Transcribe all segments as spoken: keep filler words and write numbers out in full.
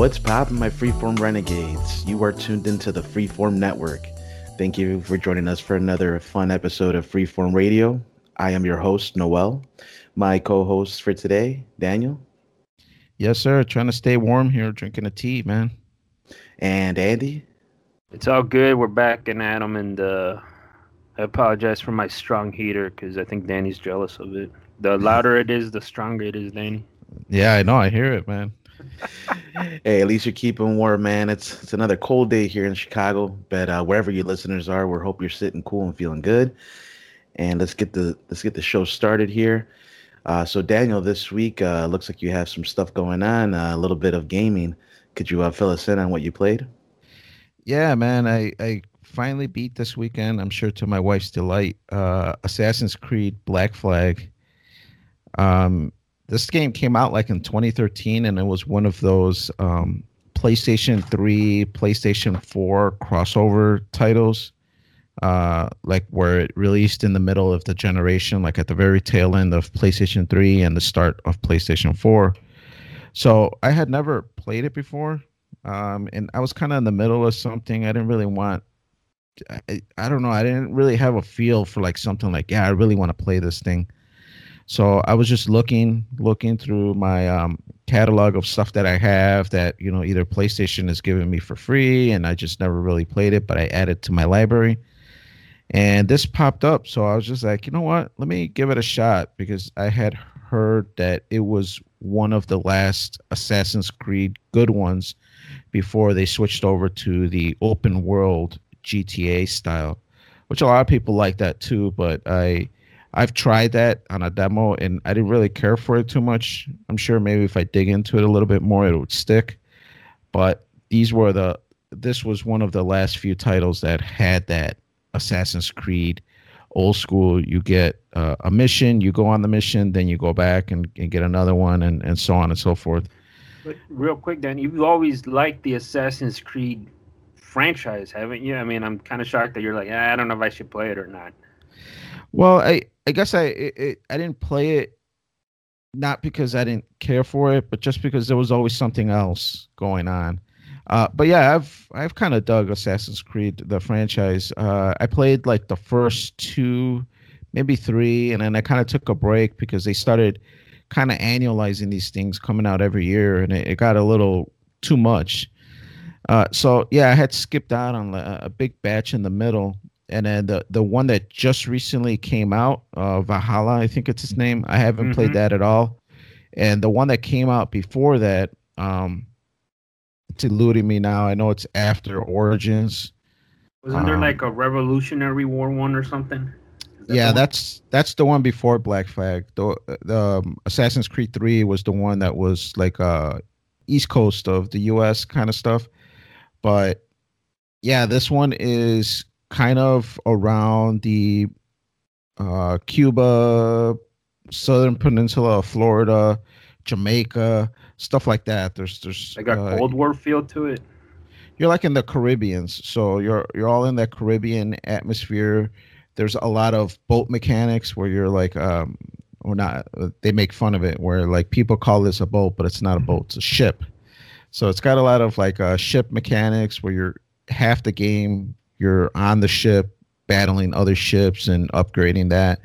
What's poppin', my Freeform Renegades? You are tuned into the Freeform Network. Thank you for joining us for another fun episode of Freeform Radio. I am your host, Noel. My co-host for today, Daniel. Yes, sir. Trying to stay warm here, drinking a tea, man. And Andy. It's all good. We're back in Adam, and uh, I apologize for my strong heater because I think Danny's jealous of it. The louder it is, the stronger it is, Danny. Yeah, I know. I hear it, man. Hey, at least you're keeping warm, man. It's it's another cold day here in Chicago, but uh, wherever you listeners are, we hope you're sitting cool and feeling good. And let's get the let's get the show started here. Uh, so Daniel, this week uh, looks like you have some stuff going on, uh, a little bit of gaming. Could you uh, fill us in on what you played? Yeah, man. I, I finally beat this weekend, I'm sure to my wife's delight, uh, Assassin's Creed Black Flag. Um, this game came out like in twenty thirteen, and it was one of those um, PlayStation three, PlayStation four crossover titles, uh, like where it released in the middle of the generation, like at the very tail end of PlayStation three and the start of PlayStation four. So I had never played it before, um, and I was kind of in the middle of something. I didn't really want. I, I don't know. I didn't really have a feel for like something like, yeah, I really want to play this thing. So I was just looking, looking through my um, catalog of stuff that I have that, you know, either PlayStation is giving me for free, and I just never really played it, but I added to my library. And this popped up. So I was just like, you know what? Let me give it a shot, because I had heard that it was one of the last Assassin's Creed good ones before they switched over to the open world G T A style, which a lot of people like that too. But I, I've tried that on a demo and I didn't really care for it too much. I'm sure maybe if I dig into it a little bit more, it would stick. But these were the, this was one of the last few titles that had that Assassin's Creed old school. You get uh, a mission, you go on the mission, then you go back and, and get another one, and, and so on and so forth. But real quick, Danny, you've always liked the Assassin's Creed franchise, haven't you? I mean, I'm kind of shocked that you're like, ah, I don't know if I should play it or not. Well, I, I guess I it, it, I didn't play it not because I didn't care for it, but just because there was always something else going on. Uh, but yeah, I've I've kind of dug Assassin's Creed, the franchise. Uh, I played like the first two, maybe three, and then I kind of took a break because they started kind of annualizing these things coming out every year, and it, it got a little too much. Uh, so yeah, I had skipped out on a, a big batch in the middle, and then the the one that just recently came out, uh, Valhalla, I think it's its name. I haven't Mm-hmm. played that at all, and the one that came out before that. Um, It's eluding me now. I know it's after Origins. Wasn't there Um, like a Revolutionary War one or something? Is that Yeah, the one? that's that's the one before Black Flag. The the um, Assassin's Creed three was the one that was like uh East Coast of the U S kind of stuff. But yeah, this one is kind of around the uh Cuba, Southern Peninsula of Florida, Jamaica, stuff like that. There's there's Like a uh, Cold War feel to it. you're like in the Caribbeans, so you're you're all in that Caribbean atmosphere. There's a lot of boat mechanics where you're like, um, or not. uh, They make fun of it where like people call this a boat, but it's not a boat; it's a ship. So it's got a lot of like uh, ship mechanics where you're half the game you're on the ship battling other ships and upgrading that.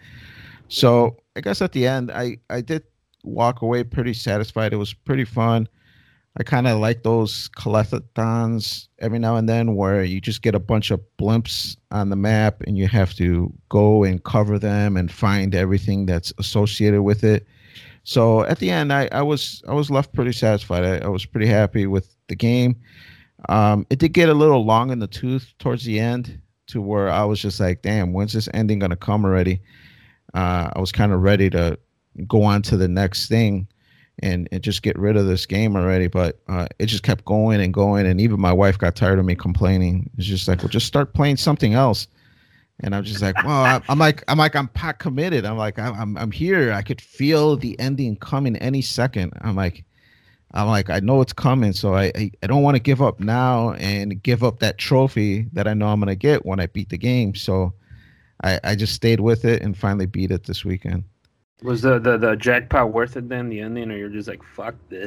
So I guess at the end, I I did walk away pretty satisfied. It was pretty fun. I kind of like those collectathons every now and then where you just get a bunch of blimps on the map and you have to go and cover them and find everything that's associated with it. So at the end, I, I was I was left pretty satisfied. I, I was pretty happy with the game. Um, it did get a little long in the tooth towards the end to where I was just like, damn, when's this ending gonna come already? Uh, I was kind of ready to go on to the next thing and, and just get rid of this game already. But uh, it just kept going and going. And even my wife got tired of me complaining. It's just like, well, just start playing something else. And I'm just like, well, I, I'm like, I'm like, I'm pot committed. I'm like, I'm, I'm, I'm here. I could feel the ending coming any second. I'm like, I'm like, I know it's coming. So I, I, I don't want to give up now and give up that trophy that I know I'm going to get when I beat the game. So I, I just stayed with it and finally beat it this weekend. Was the, the, the jackpot worth it then, the ending, or you're just like, fuck this?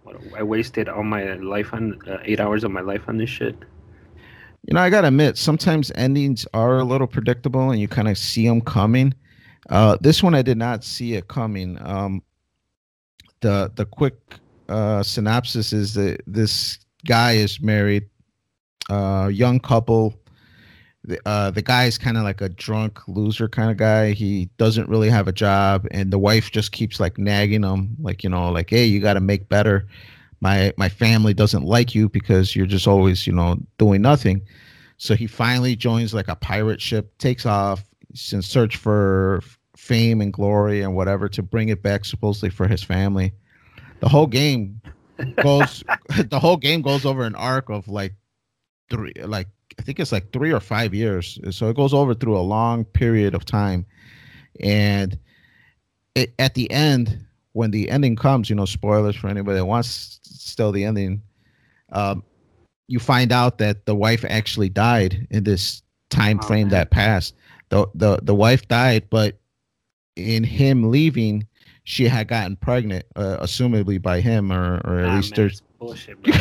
What, I wasted all my life on uh, eight hours of my life on this shit. You know, I gotta admit, sometimes endings are a little predictable, and you kind of see them coming. Uh, this one I did not see it coming. Um, the the quick uh, synopsis is that this guy is married, uh, young couple. The, uh, the guy is kind of like a drunk loser kind of guy. He doesn't really have a job, and the wife just keeps like nagging him, like, you know, like, hey, you got to make better. My my family doesn't like you because you're just always, you know, doing nothing. So he finally joins like a pirate ship, takes off, he's in search for fame and glory and whatever to bring it back supposedly for his family. The whole game goes the whole game goes over an arc of like three like I think it's like three or five years. So it goes over through a long period of time. And it, at the end, when the ending comes, you know, spoilers for anybody that wants still the ending, um, you find out that the wife actually died in this time Oh, frame man. that passed. The, the the wife died, but in him leaving, she had gotten pregnant, uh, assumably by him, or or at Nah, least man, there's it's bullshit, bro.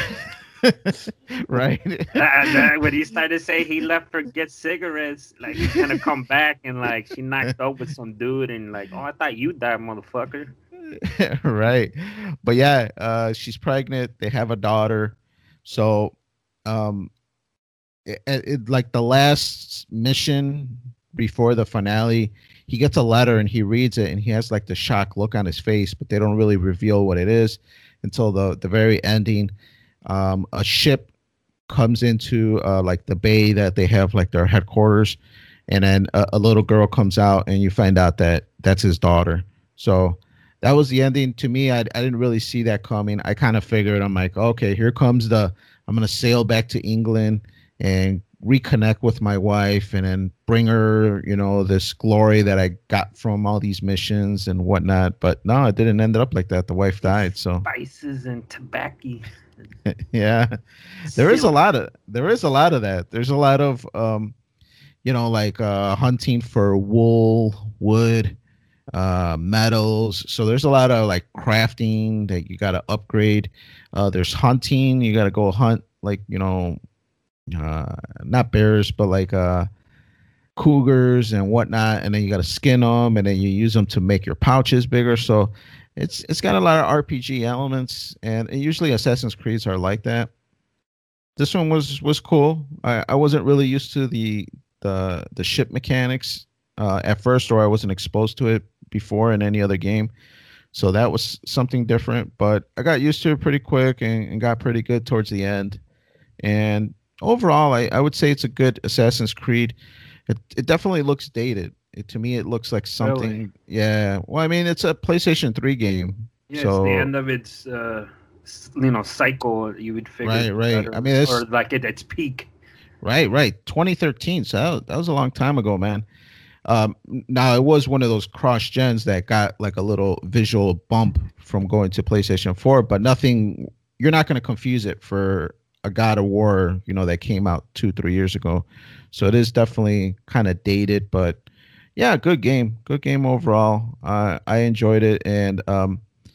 right. that, that, when he started to say he left her get cigarettes, like he's gonna come back and like she knocked up with some dude and like, oh, I thought you died, motherfucker. Right. But yeah, uh, she's pregnant. They have a daughter. So, um, it, it, like the last mission before the finale, he gets a letter and he reads it and he has like the shock look on his face, but they don't really reveal what it is until the the very ending. Um, a ship comes into uh, like the bay that they have like their headquarters, and then a, a little girl comes out and you find out that that's his daughter. So that was the ending. To me, I, I didn't really see that coming. I kind of figured, I'm like, okay, here comes the, I'm going to sail back to England and reconnect with my wife and then bring her, you know, this glory that I got from all these missions and whatnot. But no, it didn't end up like that. The wife died. So Spices and tobacco. yeah, there is a lot of, there is a lot of that. There's a lot of, um, you know, like uh, hunting for wool, wood, uh metals. So there's a lot of like crafting that you got to upgrade. Uh there's hunting, you got to go hunt, like, you know, uh not bears, but like uh cougars and whatnot, and then you got to skin them and then you use them to make your pouches bigger. So it's it's got a lot of R P G elements, and usually Assassin's Creeds are like that. This one was was cool. i i wasn't really used to the the the ship mechanics uh at first, or I wasn't exposed to it before in any other game. So that was something different, but I got used to it pretty quick and, and got pretty good towards the end. And overall, I, I would say it's a good Assassin's Creed. It, it definitely looks dated. It, to me, it looks like something. Really? Yeah. Well, I mean, it's a PlayStation three game. Yeah, so it's the end of its, uh, s- you know, cycle. You would figure, Right, right. better, I mean, it's- or like at its peak. right, right. twenty thirteen. So that, that was a long time ago, man. Um, now it was one of those cross gens that got like a little visual bump from going to PlayStation four, but nothing. You're not going to confuse it for a God of War, you know, that came out two, three years ago. So it is definitely kind of dated, but yeah, good game, good game overall. Uh, I enjoyed it, and um,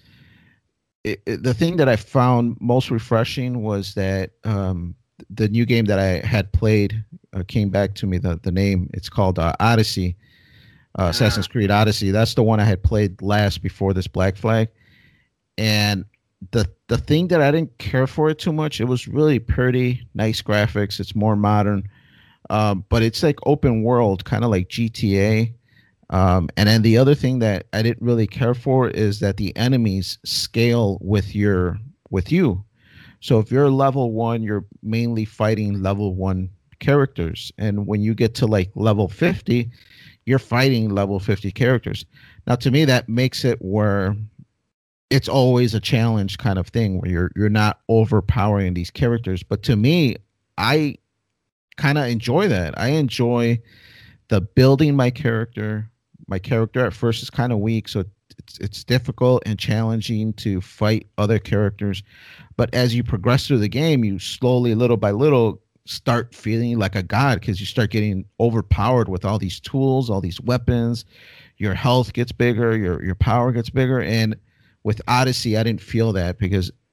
it, it, the thing that I found most refreshing was that um, the new game that I had played uh, came back to me. The the name, it's called uh, Odyssey, uh, Assassin's Creed Odyssey. That's the one I had played last before this Black Flag, and the the thing that I didn't care for it too much. It was really pretty, nice graphics. It's more modern, um, but it's like open world, kind of like G T A. Um, and then the other thing that I didn't really care for is that the enemies scale with your with you. So if you're level one, you're mainly fighting level one characters, and when you get to like level fifty, you're fighting level fifty characters. Now, to me, that makes it where it's always a challenge kind of thing where you're you're not overpowering these characters. But to me, I kind of enjoy that. I enjoy the building my character. My character at first is kind of weak, so it's it's difficult and challenging to fight other characters. But as you progress through the game, you slowly, little by little, start feeling like a god because you start getting overpowered with all these tools, all these weapons. Your health gets bigger, your your power gets bigger. And with Odyssey, I didn't feel that because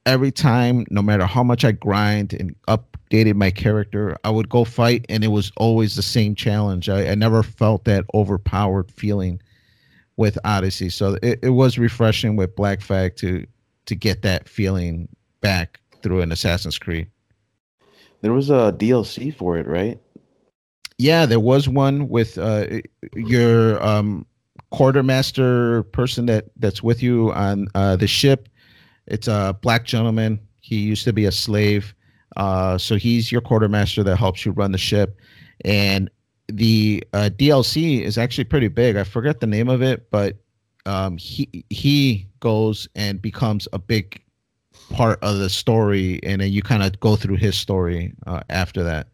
every time, no matter how much I grind and updated my character, I would go fight, and it was always the same challenge. I, I never felt that overpowered feeling with Odyssey, so it, it was refreshing with Black Flag to to get that feeling back through an Assassin's Creed. There was a D L C for it, right? Yeah, there was one with uh, your um, quartermaster person that that's with you on uh, the ship. It's a black gentleman. He used to be a slave. Uh, so he's your quartermaster that helps you run the ship. And the uh, D L C is actually pretty big. I forget the name of it, but um, he he goes and becomes a big part of the story, and then you kind of go through his story uh, after that.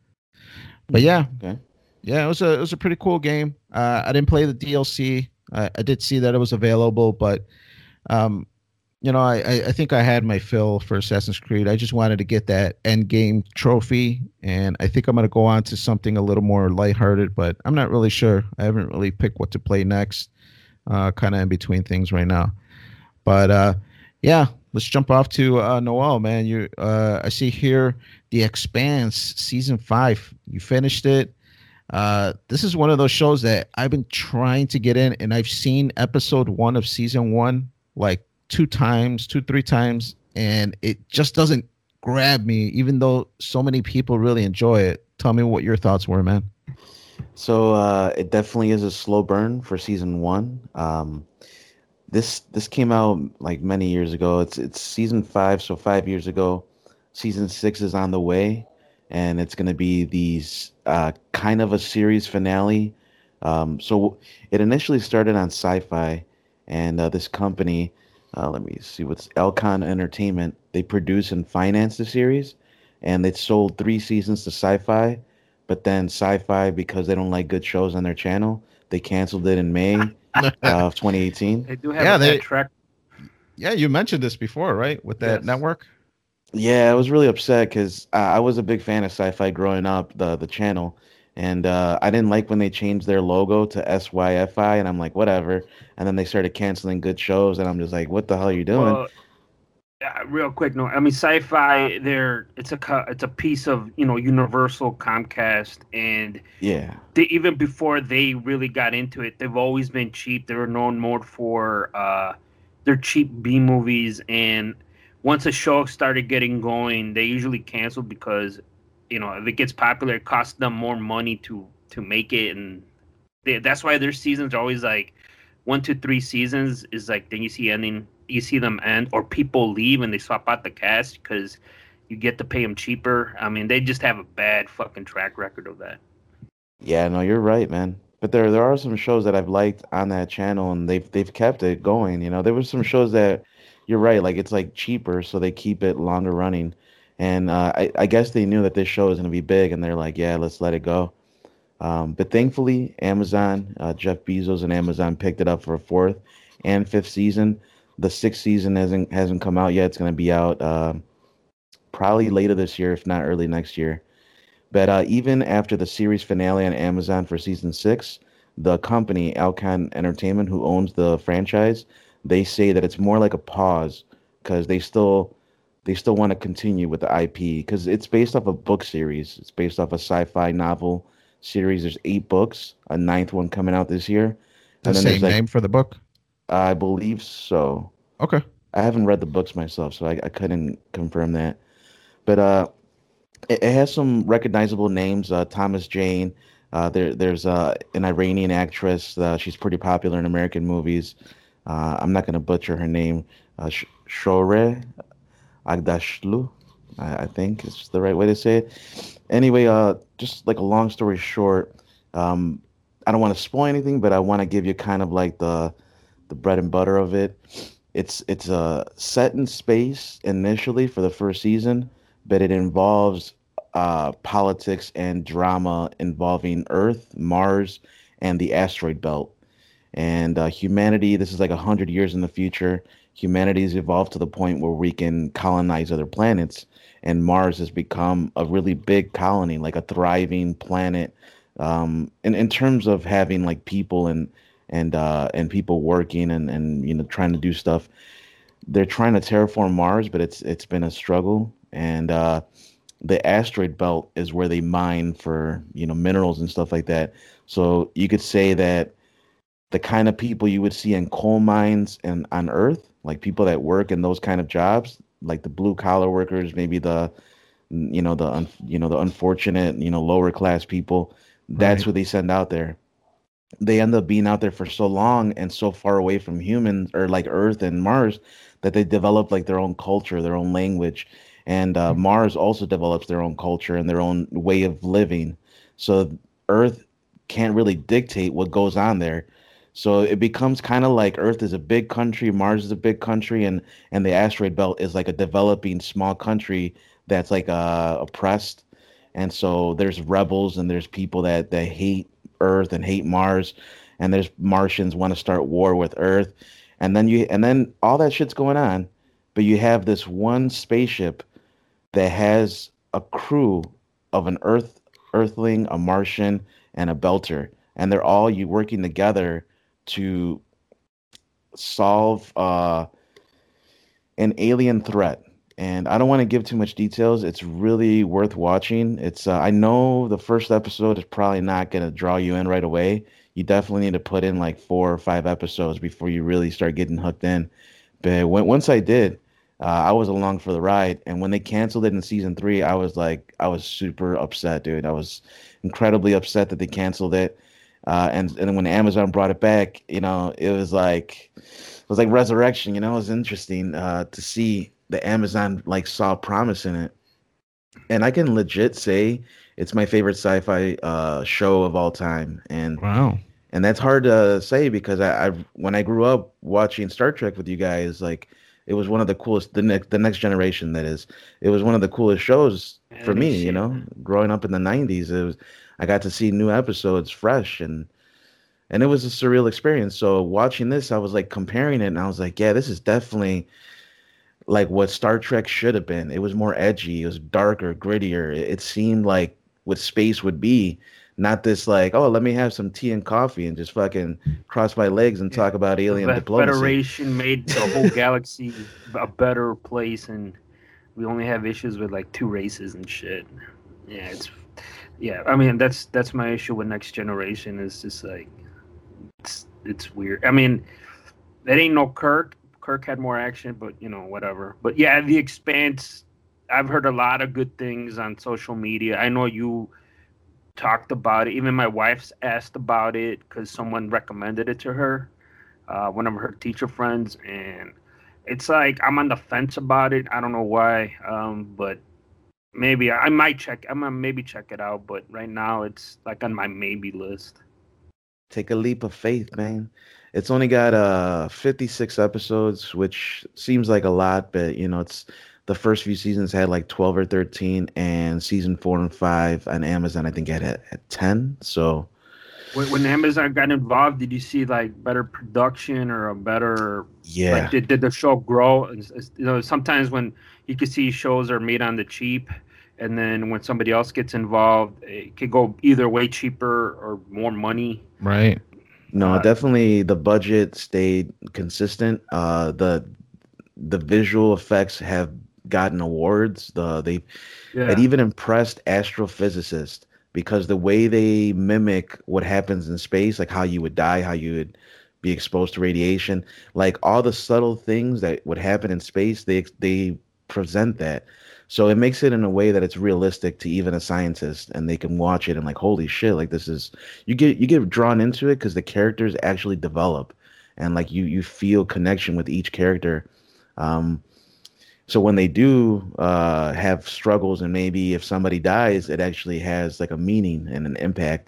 But yeah, Okay. yeah, it was a it was a pretty cool game. Uh, I didn't play the D L C. I, I did see that it was available, but um, you know, I, I I think I had my fill for Assassin's Creed. I just wanted to get that end game trophy, and I think I'm gonna go on to something a little more lighthearted, but I'm not really sure. I haven't really picked what to play next. Uh, kind of in between things right now. But uh, yeah, let's jump off to uh, Noel, man. You, uh, I see here The Expanse season five. You finished it. Uh, this is one of those shows that I've been trying to get in, and I've seen episode one of season one like two times, two, three times, and it just doesn't grab me, even though so many people really enjoy it. Tell me what your thoughts were, man. So uh, it definitely is a slow burn for season one. Um, this this came out like many years ago. It's it's season five, so five years ago. Season six is on the way, and it's going to be these uh, kind of a series finale. Um, so it initially started on Sci-Fi, and uh, this company, uh, let me see, what's Elcon Entertainment. They produce and finance the series, and they sold three seasons to Sci-Fi, but then Sci-Fi, because they don't like good shows on their channel, they canceled it in May uh, of twenty eighteen. They do have Yeah, a they- bad track. Yeah, you mentioned this before, right? With that Yes. network. Yeah, I was really upset because uh, I was a big fan of Sci-Fi growing up, the the channel, and uh, I didn't like when they changed their logo to S Y F I, and I'm like, whatever. And then they started canceling good shows, and I'm just like, what the hell are you doing? Well, yeah, real quick, no, I mean Sci-Fi. They're it's a co- it's a piece of you know Universal, Comcast, and Yeah, they, even before they really got into it, they've always been cheap. They were known more for uh, their cheap B movies, and once a show started getting going, they usually canceled because you know if it gets popular, it costs them more money to to make it, and they, that's why their seasons are always like one to three seasons. Is like then you see ending, you see them end, or people leave and they swap out the cast because you get to pay them cheaper. I mean, they just have a bad fucking track record of that. yeah, no, you're right, man. But there there are some shows that I've liked on that channel, and they've they've kept it going. You know, there were some shows that you're right, like it's like cheaper, so they keep it longer running. And uh, I I guess they knew that this show is gonna be big, and they're like, yeah, let's let it go. Um, but thankfully, Amazon, uh, Jeff Bezos and Amazon picked it up for a fourth and fifth season. The sixth season hasn't hasn't come out yet. It's going to be out uh, probably later this year, if not early next year. But uh, even after the series finale on Amazon for season six, the company Alcon Entertainment, who owns the franchise, they say that it's more like a pause because they still they still want to continue with the I P because it's based off a book series. It's based off a sci-fi novel series. There's eight books, a ninth one coming out this year. The And then same there's like, name for the book. I believe so. Okay. I haven't read the books myself, so I, I couldn't confirm that. But uh, it, it has some recognizable names. Uh, Thomas Jane. Uh, there, there's uh, an Iranian actress. Uh, she's pretty popular in American movies. Uh, I'm not gonna butcher her name. Uh, Sh- Shore Agdashlu, I, I think is the right way to say it. Anyway, uh, just like a long story short, um, I don't want to spoil anything, but I want to give you kind of like the the bread and butter of it. It's it's uh, set in space initially for the first season, but it involves uh, politics and drama involving Earth, Mars, and the asteroid belt. And uh, humanity, this is like a hundred years in the future. Humanity's evolved to the point where we can colonize other planets, and Mars has become a really big colony, like a thriving planet. Um, in in terms of having like people and and uh, and people working and and you know trying to do stuff. they're trying to terraform Mars, but it's it's been a struggle. And uh, the asteroid belt is where they mine for you know minerals and stuff like that. So you could say that the kind of people you would see in coal mines and on Earth, like people that work in those kind of jobs, like the blue collar workers, maybe the you know the un, you know the unfortunate you know lower class people. That's Right. what they send out there. They end up being out there for so long and so far away from humans or like Earth and Mars that they develop like their own culture, their own language, and uh, Mars also develops their own culture and their own way of living. So Earth can't really dictate what goes on there. So it becomes kind of like Earth is a big country, Mars is a big country, and and the asteroid belt is like a developing small country that's like uh, oppressed. And so there's rebels and there's people that that hate Earth and hate Mars, and there's Martians want to start war with Earth, and then you and then all that shit's going on, but you have this one spaceship that has a crew of an Earth Earthling, a Martian, and a Belter, and they're all you working together to solve uh, an alien threat. And I don't want to give too much details. It's really worth watching. It's uh, I know the first episode is probably not going to draw you in right away. You definitely need to put in like four or five episodes before you really start getting hooked in. But when, once I did, uh, I was along for the ride. And when they canceled it in season three, I was like, I was super upset, dude. I was incredibly upset that they canceled it. Uh, and and then when Amazon brought it back, you know, it was like it was like resurrection. You know, it was interesting uh, to see the Amazon like saw promise in it. And I can legit say it's my favorite sci-fi uh, show of all time. And Wow. and that's hard to say because I, I when I grew up watching Star Trek with you guys, like it was one of the coolest the next the next generation that is. It was one of the coolest shows for Any me, you shit. know, growing up in the nineties. It was I got to see new episodes fresh and and it was a surreal experience. So watching this, I was like comparing it and I was like, yeah, this is definitely like what Star Trek should have been. It was more edgy, it was darker, grittier. It, it seemed like what space would be, not this like, oh, let me have some tea and coffee and just fucking cross my legs and Yeah. talk about The alien Fe- diplomacy. Federation made the whole galaxy a better place, and we only have issues with like two races and shit. Yeah, it's yeah. I mean, that's that's my issue with Next Generation. Is just like it's it's weird. I mean, that ain't no Kirk. Kirk had more action, but you know, whatever. But yeah, The Expanse. I've heard a lot of good things on social media. I know you talked about it. Even my wife's asked about it because someone recommended it to her, uh, one of her teacher friends, and it's like I'm on the fence about it. I don't know why, um, but maybe I might check. I'm gonna maybe check it out, but right now it's like on my maybe list. Take a leap of faith, man. It's only got uh fifty-six episodes, which seems like a lot, but you know, it's the first few seasons had like twelve or thirteen, and season four and five on Amazon, I think, had at, at ten. So, When, when Amazon got involved, did you see like better production or a better like yeah. did, did the show grow? It's- it's- You know, sometimes when you can see shows are made on the cheap, and then when somebody else gets involved, it could go either way cheaper or more money. Right. No, Uh, definitely the budget stayed consistent. Uh, the the visual effects have gotten awards. The they It yeah, even impressed astrophysicists because the way they mimic what happens in space, like how you would die, how you would be exposed to radiation, like all the subtle things that would happen in space, they they present that. So it makes it in a way that it's realistic to even a scientist, and they can watch it and like, holy shit, like this is you get you get drawn into it because the characters actually develop, and like you you feel connection with each character. Um, so when they do uh, have struggles, and maybe if somebody dies, it actually has like a meaning and an impact.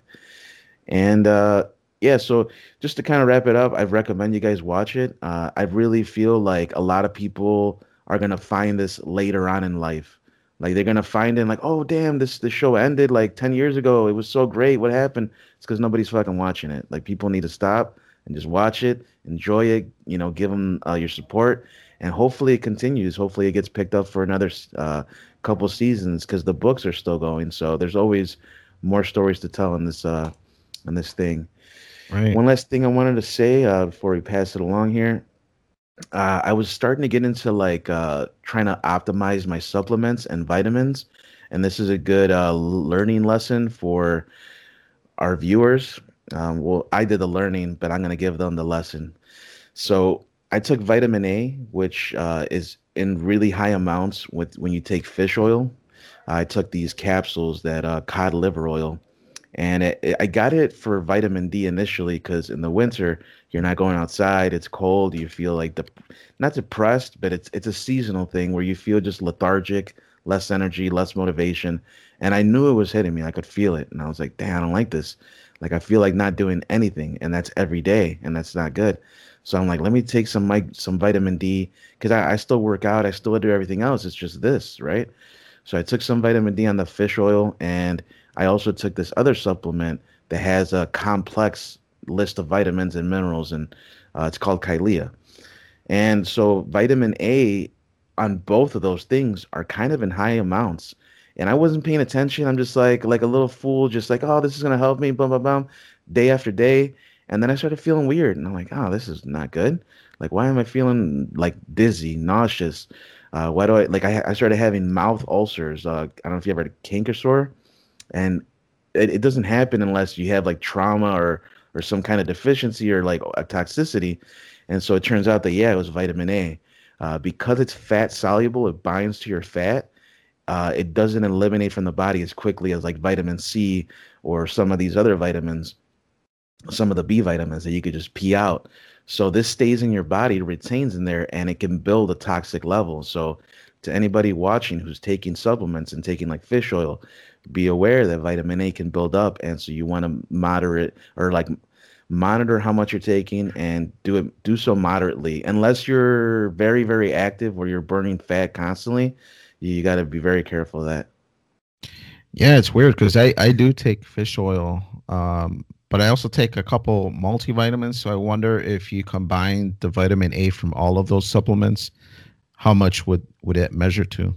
And uh, yeah, so just to kind of wrap it up, I recommend you guys watch it. Uh, I really feel like a lot of people are gonna find this later on in life. Like they're gonna find it like, oh damn, this the show ended like ten years ago. It was so great. What happened? It's because nobody's fucking watching it. Like people need to stop and just watch it, enjoy it. You know, give them uh, your support, and hopefully it continues. Hopefully it gets picked up for another uh, couple seasons because the books are still going. So there's always more stories to tell in this uh, in this thing. Right. One last thing I wanted to say uh, before we pass it along here. uh, I was starting to get into like uh, trying to optimize my supplements and vitamins, and this is a good uh, learning lesson for our viewers. Um, well, I did the learning, but I'm going to give them the lesson. So I took vitamin A, which uh, is in really high amounts with when you take fish oil. I took these capsules that uh, cod liver oil, and it, it- I got it for vitamin D initially because in the winter you're not going outside, it's cold, you feel like the not depressed, but it's it's a seasonal thing where you feel just lethargic, less energy, less motivation, and I knew it was hitting me. I could feel it, and I was like, "Damn, I don't like this." Like I feel like not doing anything, and that's every day, and that's not good. So I'm like, let me take some mi- some vitamin D because I, I still work out, I still do everything else. It's just this, right? So I took some vitamin D on the fish oil, and I also took this other supplement that has a complex list of vitamins and minerals, and uh, it's called Kylea. And so vitamin A on both of those things are kind of in high amounts. And I wasn't paying attention. I'm just like like a little fool, just like, oh, this is gonna help me, bum bum bum, day after day. And then I started feeling weird, and I'm like, oh, this is not good. Like, why am I feeling like dizzy, nauseous? Uh, why do I like I, I started having mouth ulcers. Uh, I don't know if you ever had a canker sore, and it, it doesn't happen unless you have like trauma or or some kind of deficiency or like a toxicity. And so it turns out that yeah, it was vitamin A. Uh, because it's fat soluble, it binds to your fat. Uh, it doesn't eliminate from the body as quickly as like vitamin C or some of these other vitamins, some of the B vitamins that you could just pee out. So this stays in your body, retains in there, and it can build a toxic level. So to anybody watching who's taking supplements and taking like fish oil, be aware that vitamin A can build up, and so you want to moderate or like monitor how much you're taking and do it do so moderately. Unless you're very very active or you're burning fat constantly, you got to be very careful of that. Yeah, it's weird because I, I do take fish oil, um, but I also take a couple multivitamins. So I wonder if you combine the vitamin A from all of those supplements, how much would, would it measure to?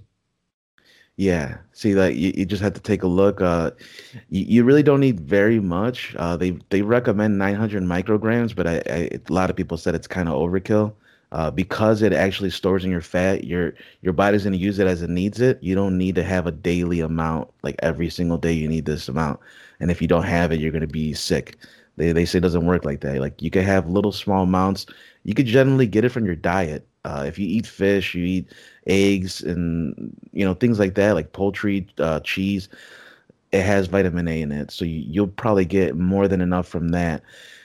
Yeah, see, like you, you just have to take a look. Uh, you, you really don't need very much. Uh, they they recommend nine hundred micrograms, but I, I a lot of people said it's kind of overkill. Uh, because it actually stores in your fat, your your body's gonna use it as it needs it. You don't need to have a daily amount, like every single day you need this amount. And if you don't have it, you're gonna be sick. They they say it doesn't work like that. Like you can have little small amounts. You could generally get it from your diet. Uh, if you eat fish, you eat eggs and you know things like that, like poultry, uh, cheese. It has vitamin A in it, so you, you'll probably get more than enough from that.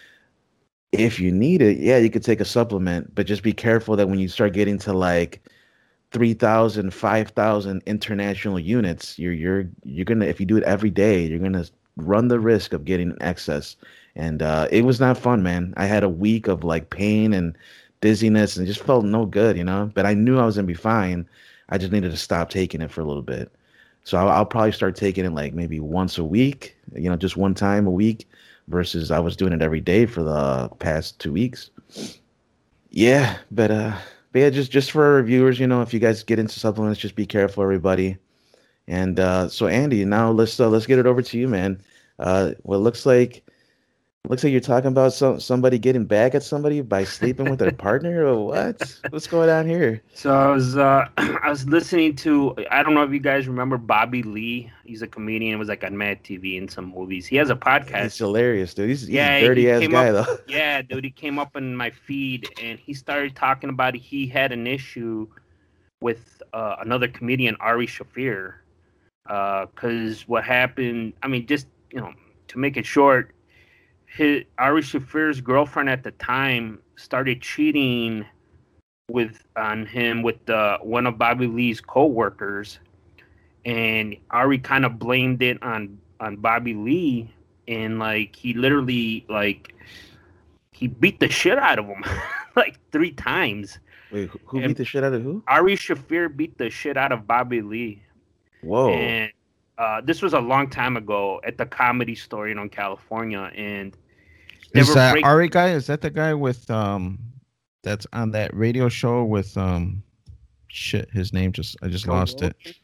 If you need it, yeah, you could take a supplement, but just be careful that when you start getting to like three thousand, five thousand international units, you're you're you're gonna if you do it every day, you're gonna run the risk of getting an excess. And uh, it was not fun, man. I had a week of like pain and dizziness and just felt no good, you know. But I knew I was gonna be fine. I just needed to stop taking it for a little bit. So I'll, I'll probably start taking it like maybe once a week, you know, just one time a week, versus I was doing it every day for the past two weeks. Yeah, but uh, but yeah, just just for our viewers, you know, if you guys get into supplements, just be careful, everybody. And uh, so Andy, now let's uh, let's get it over to you, man. Uh, well, it looks like looks like you're talking about some somebody getting back at somebody by sleeping with their partner, or what? What's going on here? So I was uh, I was listening to, I don't know if you guys remember Bobby Lee. He's a comedian. It was like on Mad T V and some movies. He has a He's podcast. hilarious, dude. He's he's a Yeah, he dirty ass came up. guy though. Yeah, dude, he came up in my feed and he started talking about he had an issue with uh, another comedian, Ari Shafir. Because what happened? I mean, just you know, to make it short, his Ari Shafir's girlfriend at the time started cheating with on him with uh, one of Bobby Lee's co-workers, and Ari kind of blamed it on on Bobby Lee, and like he literally like he beat the shit out of him like three times. Wait, who who beat And the shit out of who? Ari Shafir beat the shit out of Bobby Lee, Whoa. and uh, this was a long time ago at the Comedy Store in California, and they Is were that break. Ari guy? Is that the guy with um that's on that radio show with um shit, his name just I just Joe lost Rogan? it.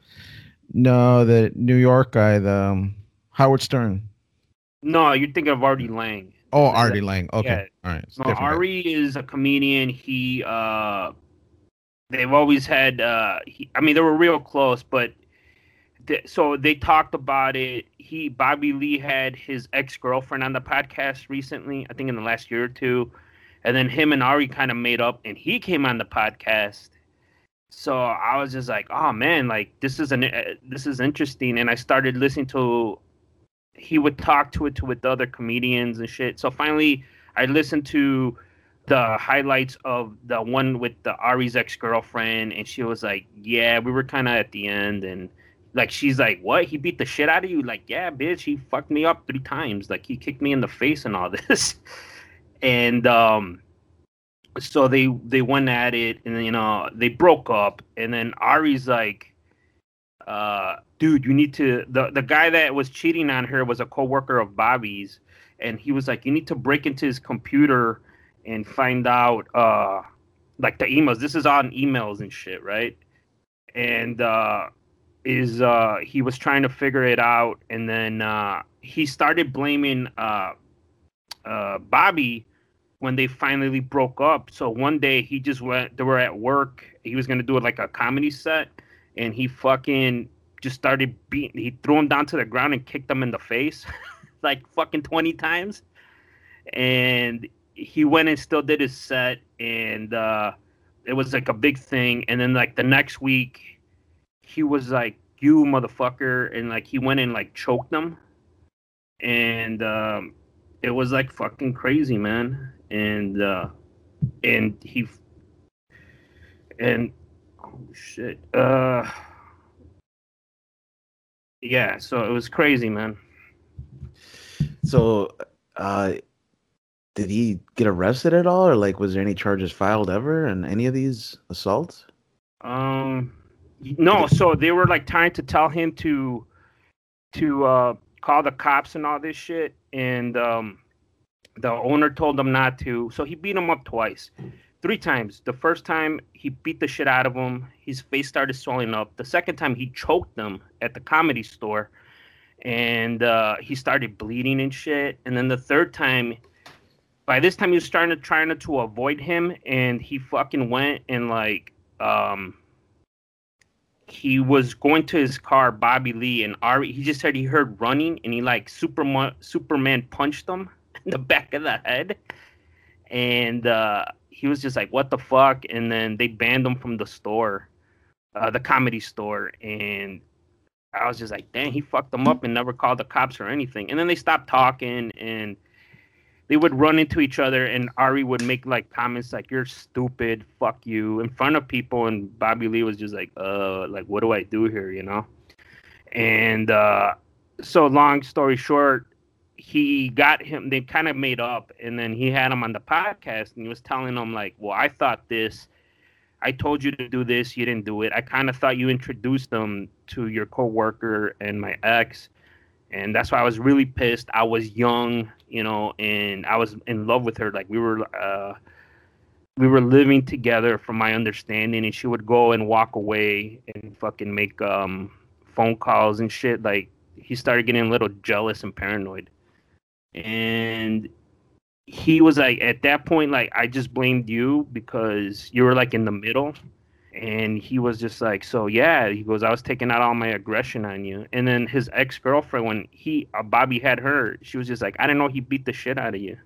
No, the New York guy, the um, Howard Stern. No, you're thinking of Artie Lang. Oh, Artie Lang. Okay, Yeah. all right. It's No, different guy. Ari is a comedian. He uh, they've always had. Uh, he, I mean, they were real close, but th- so they talked about it. He Bobby Lee had his ex girlfriend on the podcast recently. I think in the last year or two, and then him and Ari kind of made up, and he came on the podcast. So I was just like, oh man, like this is an uh, this is interesting, and I started listening to. He would talk to it to with other comedians and shit. So finally, I listened to the highlights of the one with the Ari's ex girlfriend, and she was like, "Yeah, we were kind of at the end," and like she's like, "What? He beat the shit out of you?" Like, "Yeah, bitch, he fucked me up three times. Like, he kicked me in the face and all this." And um, so they they went at it, and you know they broke up, and then Ari's like, uh, "Dude, you need to." The the guy that was cheating on her was a coworker of Bobby's, and he was like, "You need to break into his computer and find out uh like the emails. This is on emails and shit, right?" And uh, is uh he was trying to figure it out, and then uh, he started blaming uh uh Bobby when they finally broke up. So one day he just went, they were at work. He was going to do it like a comedy set, and he fucking just started beating, he threw him down to the ground and kicked him in the face like fucking twenty times. And he went and still did his set, and uh, it was like a big thing. And then like the next week, he was like, "You motherfucker," and like he went and like choked him, and um, it was like fucking crazy, man. And uh, and he and oh shit, uh, yeah. So it was crazy, man. So, uh, did he get arrested at all, or like was there any charges filed ever in any of these assaults? Um, no. So they were like trying to tell him to to uh, call the cops and all this shit, and um, the owner told him not to. So he beat him up twice, three times. The first time he beat the shit out of him. His face started swelling up. The second time he choked him at the Comedy Store, and uh, he started bleeding and shit. And then the third time, by this time he was starting to trying to, to avoid him, and he fucking went and like um he was going to his car, Bobby Lee and Ari. He just said he heard running, and he like Superman Superman punched him in the back of the head, and uh, he was just like, "What the fuck?" And then they banned him from the store, uh, the Comedy Store, and I was just like, "Dang, he fucked them up and never called the cops or anything." And then they stopped talking, and they would run into each other, and Ari would make like comments like, "You're stupid, fuck you," in front of people, and Bobby Lee was just like, uh, like, what do I do here, you know? And uh, so long story short, he got him, they kind of made up, and then he had him on the podcast, and he was telling him like, "Well, I thought this, I told you to do this, you didn't do it. I kind of thought you introduced them to your coworker and my ex, and that's why I was really pissed. I was young, you know, and I was in love with her. Like we were, uh, we were living together, from my understanding. And she would go and walk away and fucking make um, phone calls and shit. Like he started getting a little jealous and paranoid. And he was like, at that point, like I just blamed you because you were like in the middle. And he was just like, so yeah, he goes, I was taking out all my aggression on you. And then his ex-girlfriend, when he, uh, Bobby had her, she was just like, I didn't know he beat the shit out of you.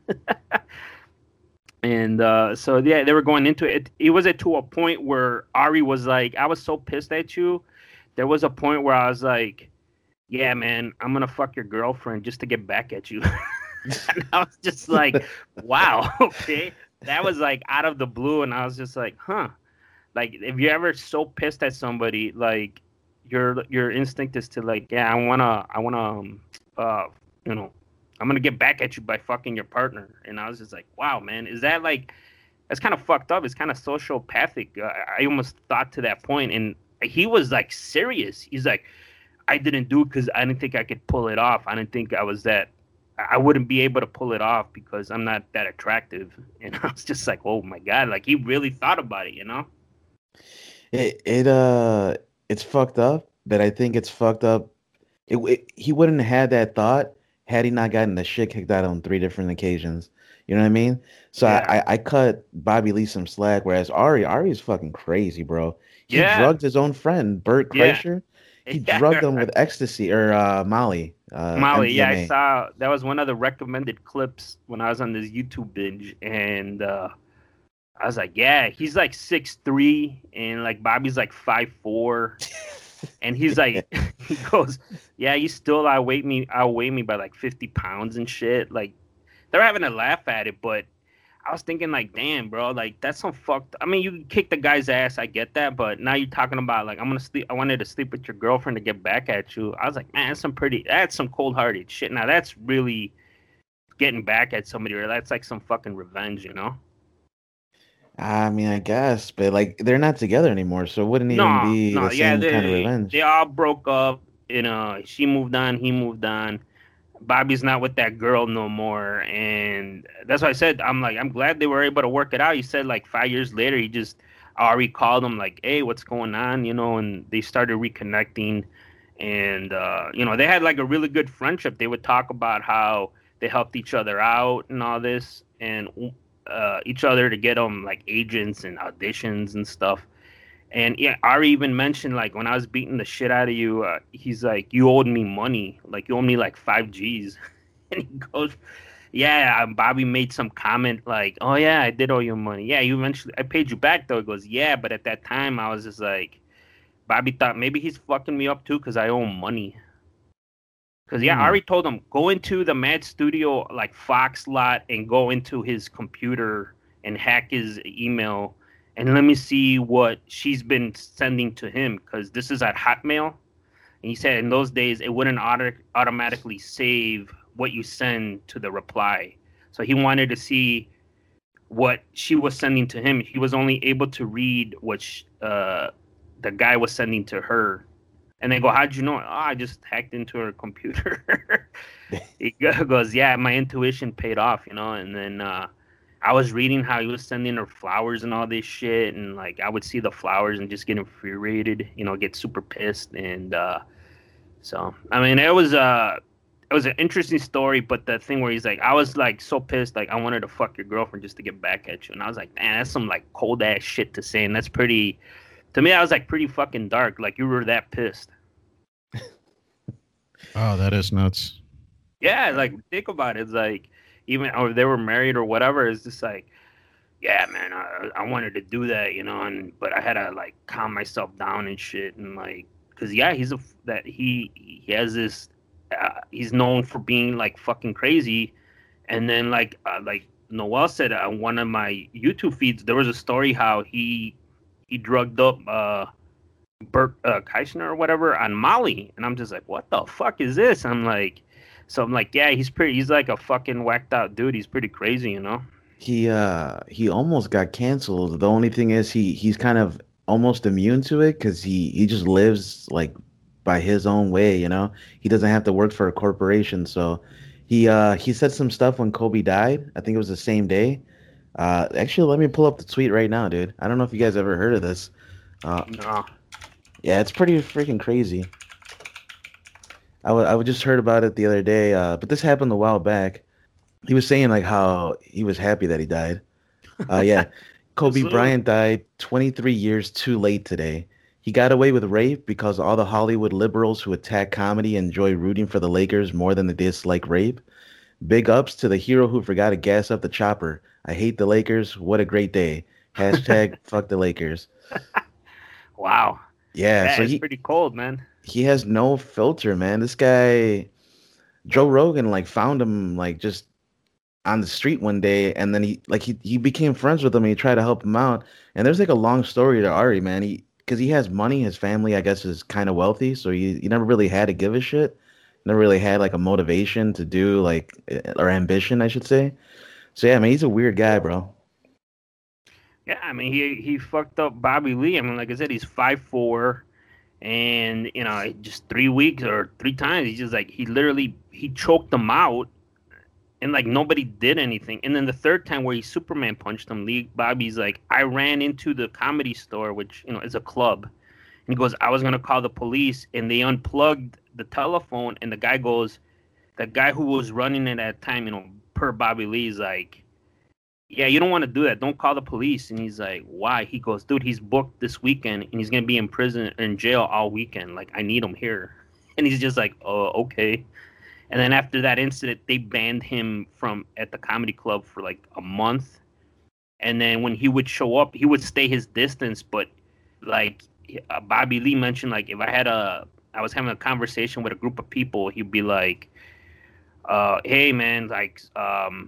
And uh, so, yeah, they were going into it. it. It was at to a point where Ari was like, I was so pissed at you. There was a point where I was like, yeah, man, I'm going to fuck your girlfriend just to get back at you. And I was just like, wow, okay. That was like out of the blue. And I was just like, huh. Like, if you're ever so pissed at somebody, like, your your instinct is to, like, yeah, I want to, I want to, um, uh, you know, I'm going to get back at you by fucking your partner. And I was just like, wow, man, is that, like, that's kind of fucked up. It's kind of sociopathic. Uh, I almost thought to that point. And he was, like, serious. He's like, I didn't do it because I didn't think I could pull it off. I didn't think I was that, I wouldn't be able to pull it off because I'm not that attractive. And I was just like, oh, my God. Like, he really thought about it, you know? It it uh it's fucked up, but I think it's fucked up. It, it he wouldn't have had that thought had he not gotten the shit kicked out on three different occasions. You know what I mean? So I, Yeah. I, I cut Bobby Lee some slack, whereas Ari, Ari is fucking crazy, bro. He Yeah. drugged his own friend, Bert Yeah. Kreischer. He drugged him Yeah. with ecstasy or uh, Molly, uh, Molly, yeah, I M D M A. saw that was one of the recommended clips when I was on this YouTube binge, and uh, I was like, yeah, he's like six three, and like Bobby's like five four, and he's like, he goes, yeah, you still outweigh me, outweigh me by like fifty pounds and shit. Like they're having a laugh at it, but I was thinking like, damn, bro, like that's some fucked. I mean, you can kick the guy's ass, I get that, but now you're talking about like I'm gonna sleep. I wanted to sleep with your girlfriend to get back at you. I was like, man, that's some pretty, that's some cold-hearted shit. Now that's really getting back at somebody, or that's like some fucking revenge, you know? I mean, I guess, but like they're not together anymore, so it wouldn't even No, be no, the yeah, same kind of they revenge. they all broke up. You know, she moved on, he moved on. Bobby's not with that girl no more, and that's why I said I'm like I'm glad they were able to work it out. He said like five years later, he just Ari called him like, "Hey, what's going on?" You know, and they started reconnecting, and uh, you know they had like a really good friendship. They would talk about how they helped each other out and all this, and uh, each other to get them like agents and auditions and stuff. And yeah, Ari even mentioned like when I was beating the shit out of you, uh, he's like, you owed me money, like you owe me like five G's. And he goes, yeah, um, Bobby made some comment like, oh yeah, I did owe you money. Yeah, you eventually, I paid you back though. He goes, yeah, but at that time I was just like, Bobby thought maybe he's fucking me up too because I owe him money. Because yeah, Hmm. Ari told him go into the Mad Studio like Fox lot and go into his computer and hack his email and let me see what she's been sending to him because this is at Hotmail. And he said in those days it wouldn't auto- automatically save what you send to the reply. So he wanted to see what she was sending to him. He was only able to read what sh- uh, the guy was sending to her. And they go, how'd you know? Oh, I just hacked into her computer. He goes, yeah, my intuition paid off, you know. And then uh, I was reading how he was sending her flowers and all this shit, and like I would see the flowers and just get infuriated, you know, get super pissed. And uh, so, I mean, it was uh, it was an interesting story. But the thing where he's like, I was like so pissed, like I wanted to fuck your girlfriend just to get back at you, and I was like, man, that's some like cold ass shit to say, and that's pretty. To me, I was like pretty fucking dark. Like you were that pissed. Oh, that is nuts. Yeah, like think about it. It's like even or they were married or whatever. It's just like, yeah, man, I, I wanted to do that, you know, and but I had to like calm myself down and shit, and like, cause yeah, he's a that he he has this. Uh, he's known for being like fucking crazy, and then like uh, like Noel said on one of my YouTube feeds, there was a story how he he drugged up uh Bert uh, Keishner or whatever on Molly, and I'm just like, what the fuck is this? I'm like, so I'm like, yeah, he's pretty, he's like a fucking whacked out dude. He's pretty crazy, you know? He uh he almost got canceled. The only thing is he he's kind of almost immune to it because he he just lives like by his own way, you know. He doesn't have to work for a corporation. So he uh he said some stuff when Kobe died. I think it was the same day. Uh actually let me pull up the tweet right now, dude. I don't know if you guys ever heard of this. Uh No. yeah, it's pretty freaking crazy. I w- I just heard about it the other day, uh, but this happened a while back. He was saying like how he was happy that he died. Uh, yeah, Kobe Salute. Bryant died twenty-three years too late today. He got away with rape because all the Hollywood liberals who attack comedy enjoy rooting for the Lakers more than they dislike rape. Big ups to the hero who forgot to gas up the chopper. I hate the Lakers. What a great day. Hashtag fuck the Lakers. Wow. Yeah, Yeah, so it's he pretty cold, man. he has no filter, man. This guy, Joe Rogan, like found him like just on the street one day, and then he like he he became friends with him. And he tried to help him out, and there's like a long story to Ari, man. He because he has money, his family, I guess, is kind of wealthy, so he he never really had to give a shit. Never really had like a motivation to do like eh, or ambition, I should say. So yeah, man, he's a weird guy, bro. Yeah, I mean, he he fucked up Bobby Lee. I mean, like I said, he's five four, and you know, just three weeks or three times, he just like he literally he choked him out, and like nobody did anything. And then the third time where he Superman punched him, Lee Bobby's like, I ran into the Comedy Store, which you know is a club, and he goes, I was gonna call the police, and they unplugged the telephone, and the guy goes, the guy who was running it at that time, you know, per Bobby Lee's like, yeah, you don't want to do that. Don't call the police. And he's like, why? He goes, dude, he's booked this weekend and he's going to be in prison or in jail all weekend. Like, I need him here. And he's just like, oh, okay. And then after that incident, they banned him from at the comedy club for like a month. And then when he would show up, he would stay his distance. But like uh, Bobby Lee mentioned, like if I had a, I was having a conversation with a group of people, he'd be like, uh, hey man, like, um,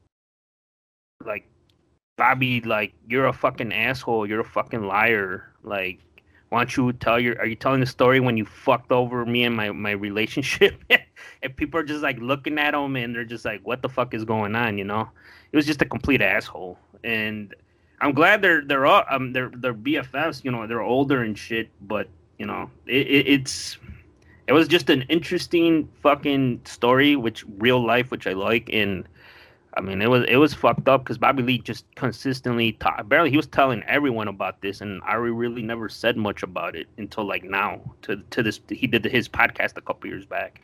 like Bobby, like you're a fucking asshole, you're a fucking liar. Like, why don't you tell your? Are you telling the story when you fucked over me and my my relationship? And people are just like looking at him and they're just like, what the fuck is going on? You know, it was just a complete asshole. And I'm glad they're they're all um they're they're B F Fs. You know, they're older and shit. But you know, it, it it's it was just an interesting fucking story, which real life, which I like. And I mean, it was it was fucked up because Bobby Lee just consistently ta- apparently he was telling everyone about this, and Ari really never said much about it until like now. To to this, he did his podcast a couple years back.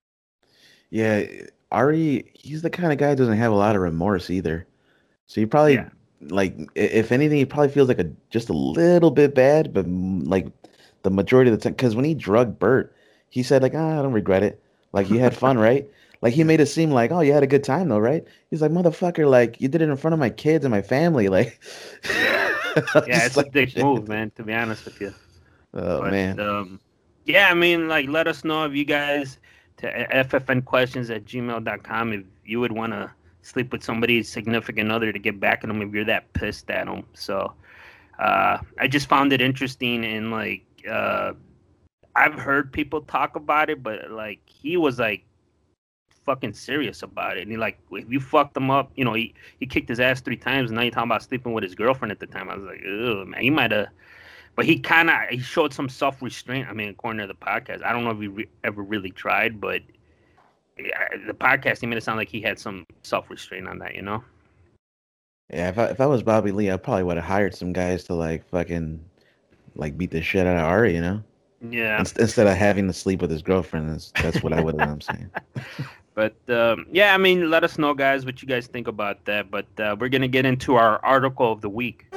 Yeah, Ari, he's the kind of guy who doesn't have a lot of remorse either. So he probably Yeah. like, if anything, he probably feels like a just a little bit bad, but mm, like the majority of the time, because when he drugged Bert, he said like, ah, I don't regret it. Like you had fun, right? Like he made it seem like, oh, you had a good time though, right? He's like, motherfucker, like you did it in front of my kids and my family, like. Yeah, it's like, a dick shit. move, man. To be honest with you. Oh But, man. Um, yeah, I mean, like, let us know if you guys to f f n questions at gmail dot com if you would want to sleep with somebody's significant other to get back at them if you're that pissed at them. So uh, I just found it interesting and like uh, I've heard people talk about it, but like he was like fucking serious about it. And he like, if you fucked him up, you know, he, he kicked his ass three times and now you're talking about sleeping with his girlfriend at the time. I was like, oh man, he might have. But he kind of he showed some self restraint. I mean, according to the podcast, I don't know if he re- ever really tried, but yeah, the podcast he made it sound like he had some self restraint on that. You know? Yeah, if I if I was Bobby Lee, I probably would have hired some guys to like fucking like beat the shit out of Ari, you know? Yeah. Inst- instead of having to sleep with his girlfriend, that's, that's what I would have done. I'm saying. But um, yeah, I mean, let us know, guys, what you guys think about that. But uh, we're gonna get into our article of the week.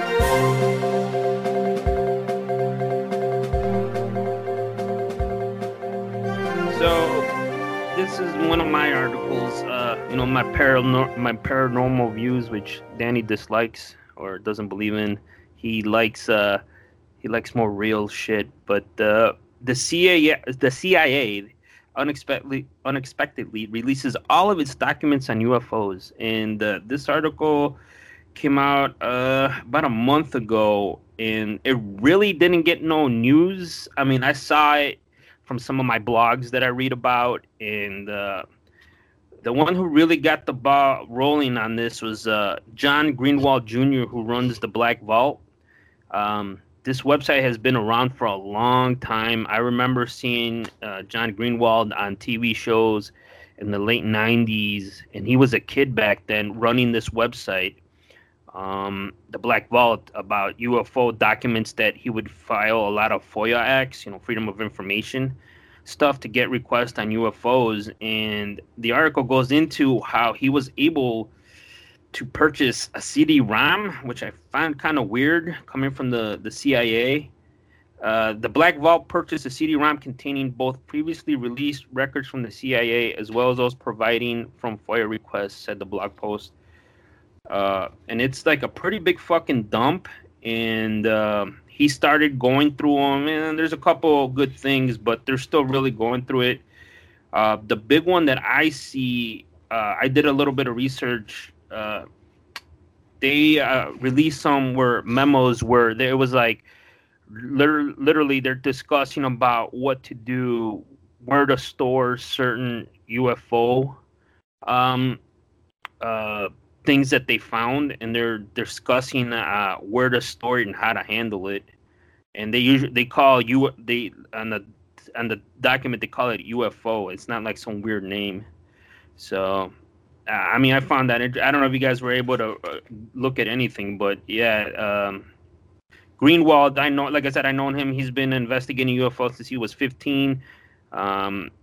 So this is one of my articles. Uh, you know, my paranor- my paranormal views, which Danny dislikes or doesn't believe in. He likes uh, he likes more real shit. But uh, the C I A, the C I A, unexpectedly unexpectedly releases all of its documents on U F Os, and uh, this article came out uh, about a month ago, and it really didn't get no news. I mean, I saw it from some of my blogs that I read about, and uh, the one who really got the ball rolling on this was uh, John Greenwald Junior, who runs the Black Vault. Um, this website has been around for a long time. I remember seeing uh, John Greenwald on T V shows in the late nineties, and he was a kid back then running this website, um, the Black Vault, about U F O documents that he would file a lot of FOIA acts, you know, Freedom of Information stuff to get requests on U F Os. And the article goes into how he was able to purchase a C D ROM, which I found kind of weird coming from the, the C I A. Uh, the Black Vault purchased a C D ROM containing both previously released records from the C I A as well as those providing from FOIA requests, said the blog post. Uh, and it's like a pretty big fucking dump. And uh, he started going through them, and there's a couple of good things, but they're still really going through it. Uh, the big one that I see, uh, I did a little bit of research. Uh, they uh, released some where memos where there was like literally, literally they're discussing about what to do, where to store certain U F O um, uh, things that they found, and they're discussing uh, where to store it and how to handle it. And they usually they call you they on the on the document they call it U F O. It's not like some weird name. So. Uh, I mean, I found that. Int- I don't know if you guys were able to uh, look at anything, but yeah, um, Greenwald. I know, like I said, I known him. He's been investigating U F Os since he was fifteen. Um,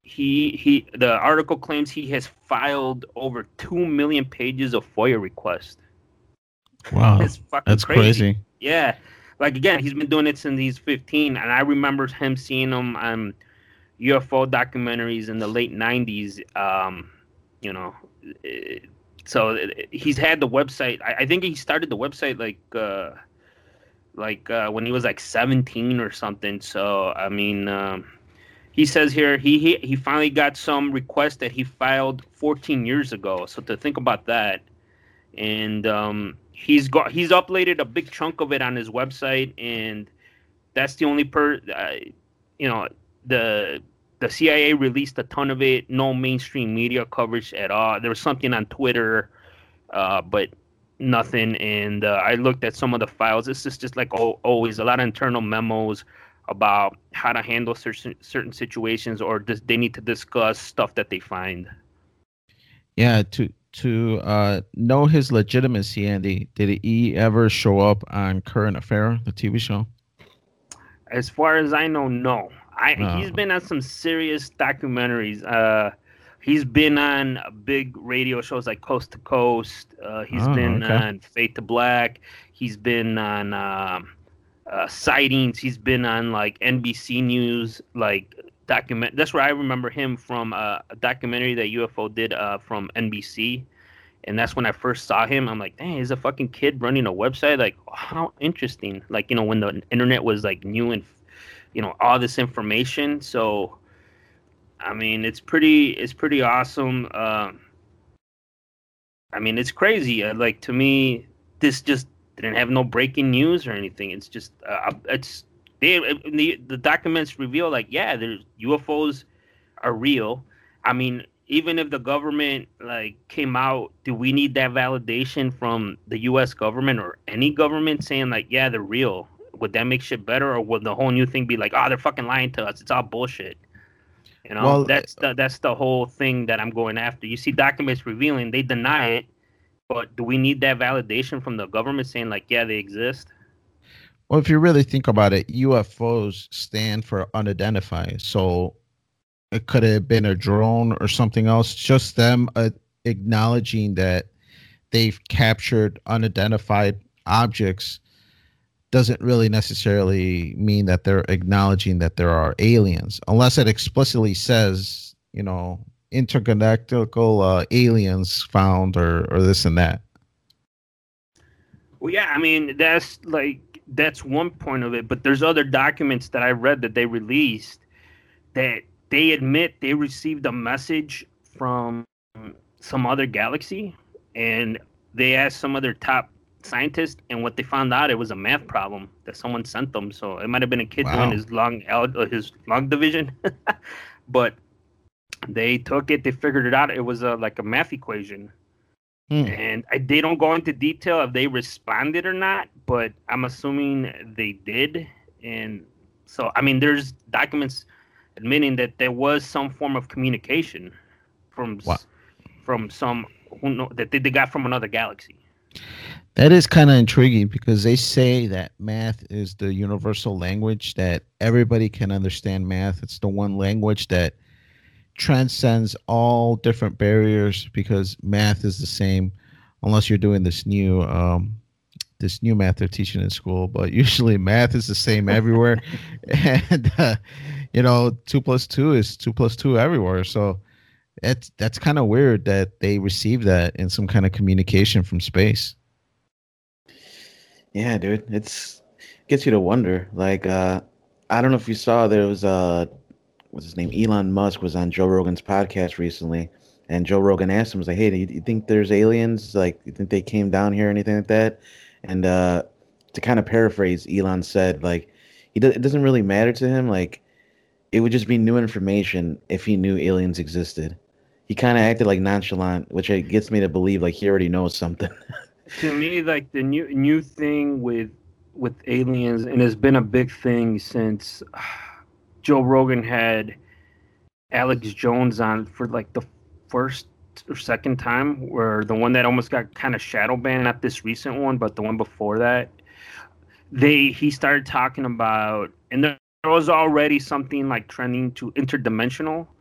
he he the article claims he has filed over two million pages of FOIA requests. Wow, It's fucking that's crazy. crazy. Yeah, like again, he's been doing it since he's fifteen, and I remember him seeing him on U F O documentaries in the late nineties. Um, you know, it, so it, he's had the website. I, I think he started the website like uh, like uh, when he was like seventeen or something. So I mean. Um, He says here he, he he finally got some requests that he filed fourteen years ago. So to think about that, and um, he's got he's uploaded a big chunk of it on his website, and that's the only per uh, you know the the C I A released a ton of it. No mainstream media coverage at all. There was something on Twitter, uh, but nothing. And uh, I looked at some of the files. This is just like oh, always a lot of internal memos about how to handle certain certain situations, or does they need to discuss stuff that they find. Yeah, to to uh, know his legitimacy, Andy, did he ever show up on Current Affair, the T V show? As far as I know, no. I Oh. He's been on some serious documentaries. Uh, he's been on big radio shows like Coast to Coast. Uh, he's Oh, been okay. on Fade to Black. He's been on. Um, Uh, sightings. He's been on like N B C News, like document. That's where I remember him from uh, a documentary that U F O did uh, from N B C, and that's when I first saw him. I'm like, dang, he's a fucking kid running a website. Like, how interesting. Like, you know, when the internet was like new and, you know, all this information. So, I mean, it's pretty, it's pretty awesome. Uh, I mean, it's crazy. Uh, like to me, this just didn't have no breaking news or anything. It's just uh, it's they the, the documents reveal like yeah, there's U F Os are real. I mean, even if the government like came out, do we need that validation from the U S government or any government saying like yeah, they're real? Would that make shit better, or would the whole new thing be like oh, they're fucking lying to us? It's all bullshit. You know, Well, that's the that's the whole thing that I'm going after. You see documents revealing they deny it. But do we need that validation from the government saying like, yeah, they exist? Well, if you really think about it, U F Os stand for unidentified. So it could have been a drone or something else. Just them uh, acknowledging that they've captured unidentified objects doesn't really necessarily mean that they're acknowledging that there are aliens, unless it explicitly says, you know, intergalactical uh, aliens found or or this and that. Well, yeah, I mean that's like that's one point of it, but there's other documents that I read that they released that they admit they received a message from some other galaxy, and they asked some of their top scientists, and what they found out, it was a math problem that someone sent them. So it might have been a kid Wow. doing his long his long division, but they took it, they figured it out. It was a, like a math equation. Hmm. And I, they don't go into detail if they responded or not, but I'm assuming they did. And so, I mean, there's documents admitting that there was some form of communication from Wow. from some who know that they, they got from another galaxy. That is kind of intriguing because they say that math is the universal language, that everybody can understand math. It's the one language that transcends all different barriers because math is the same, unless you're doing this new um, this new math they're teaching in school. But usually math is the same everywhere, and uh, you know, two plus two is two plus two everywhere. So that's that's kind of weird that they receive that in some kind of communication from space. Yeah, dude, it's gets you to wonder. Like, uh, I don't know if you saw there was uh what's his name? Elon Musk was on Joe Rogan's podcast recently, and Joe Rogan asked him, was like, "Hey, do you, do you think there's aliens? Like, you think they came down here or anything like that?" And uh, to kind of paraphrase, Elon said, like, he do, it doesn't really matter to him. Like, it would just be new information if he knew aliens existed. He kind of acted like nonchalant, which it gets me to believe like he already knows something. To me, like the new new thing with with aliens, and it's been a big thing since uh, Joe Rogan had Alex Jones on for like the first or second time, where the one that almost got kind of shadow banned, not this recent one, but the one before that. They he started talking about, and there was already something like trending to interdimensional,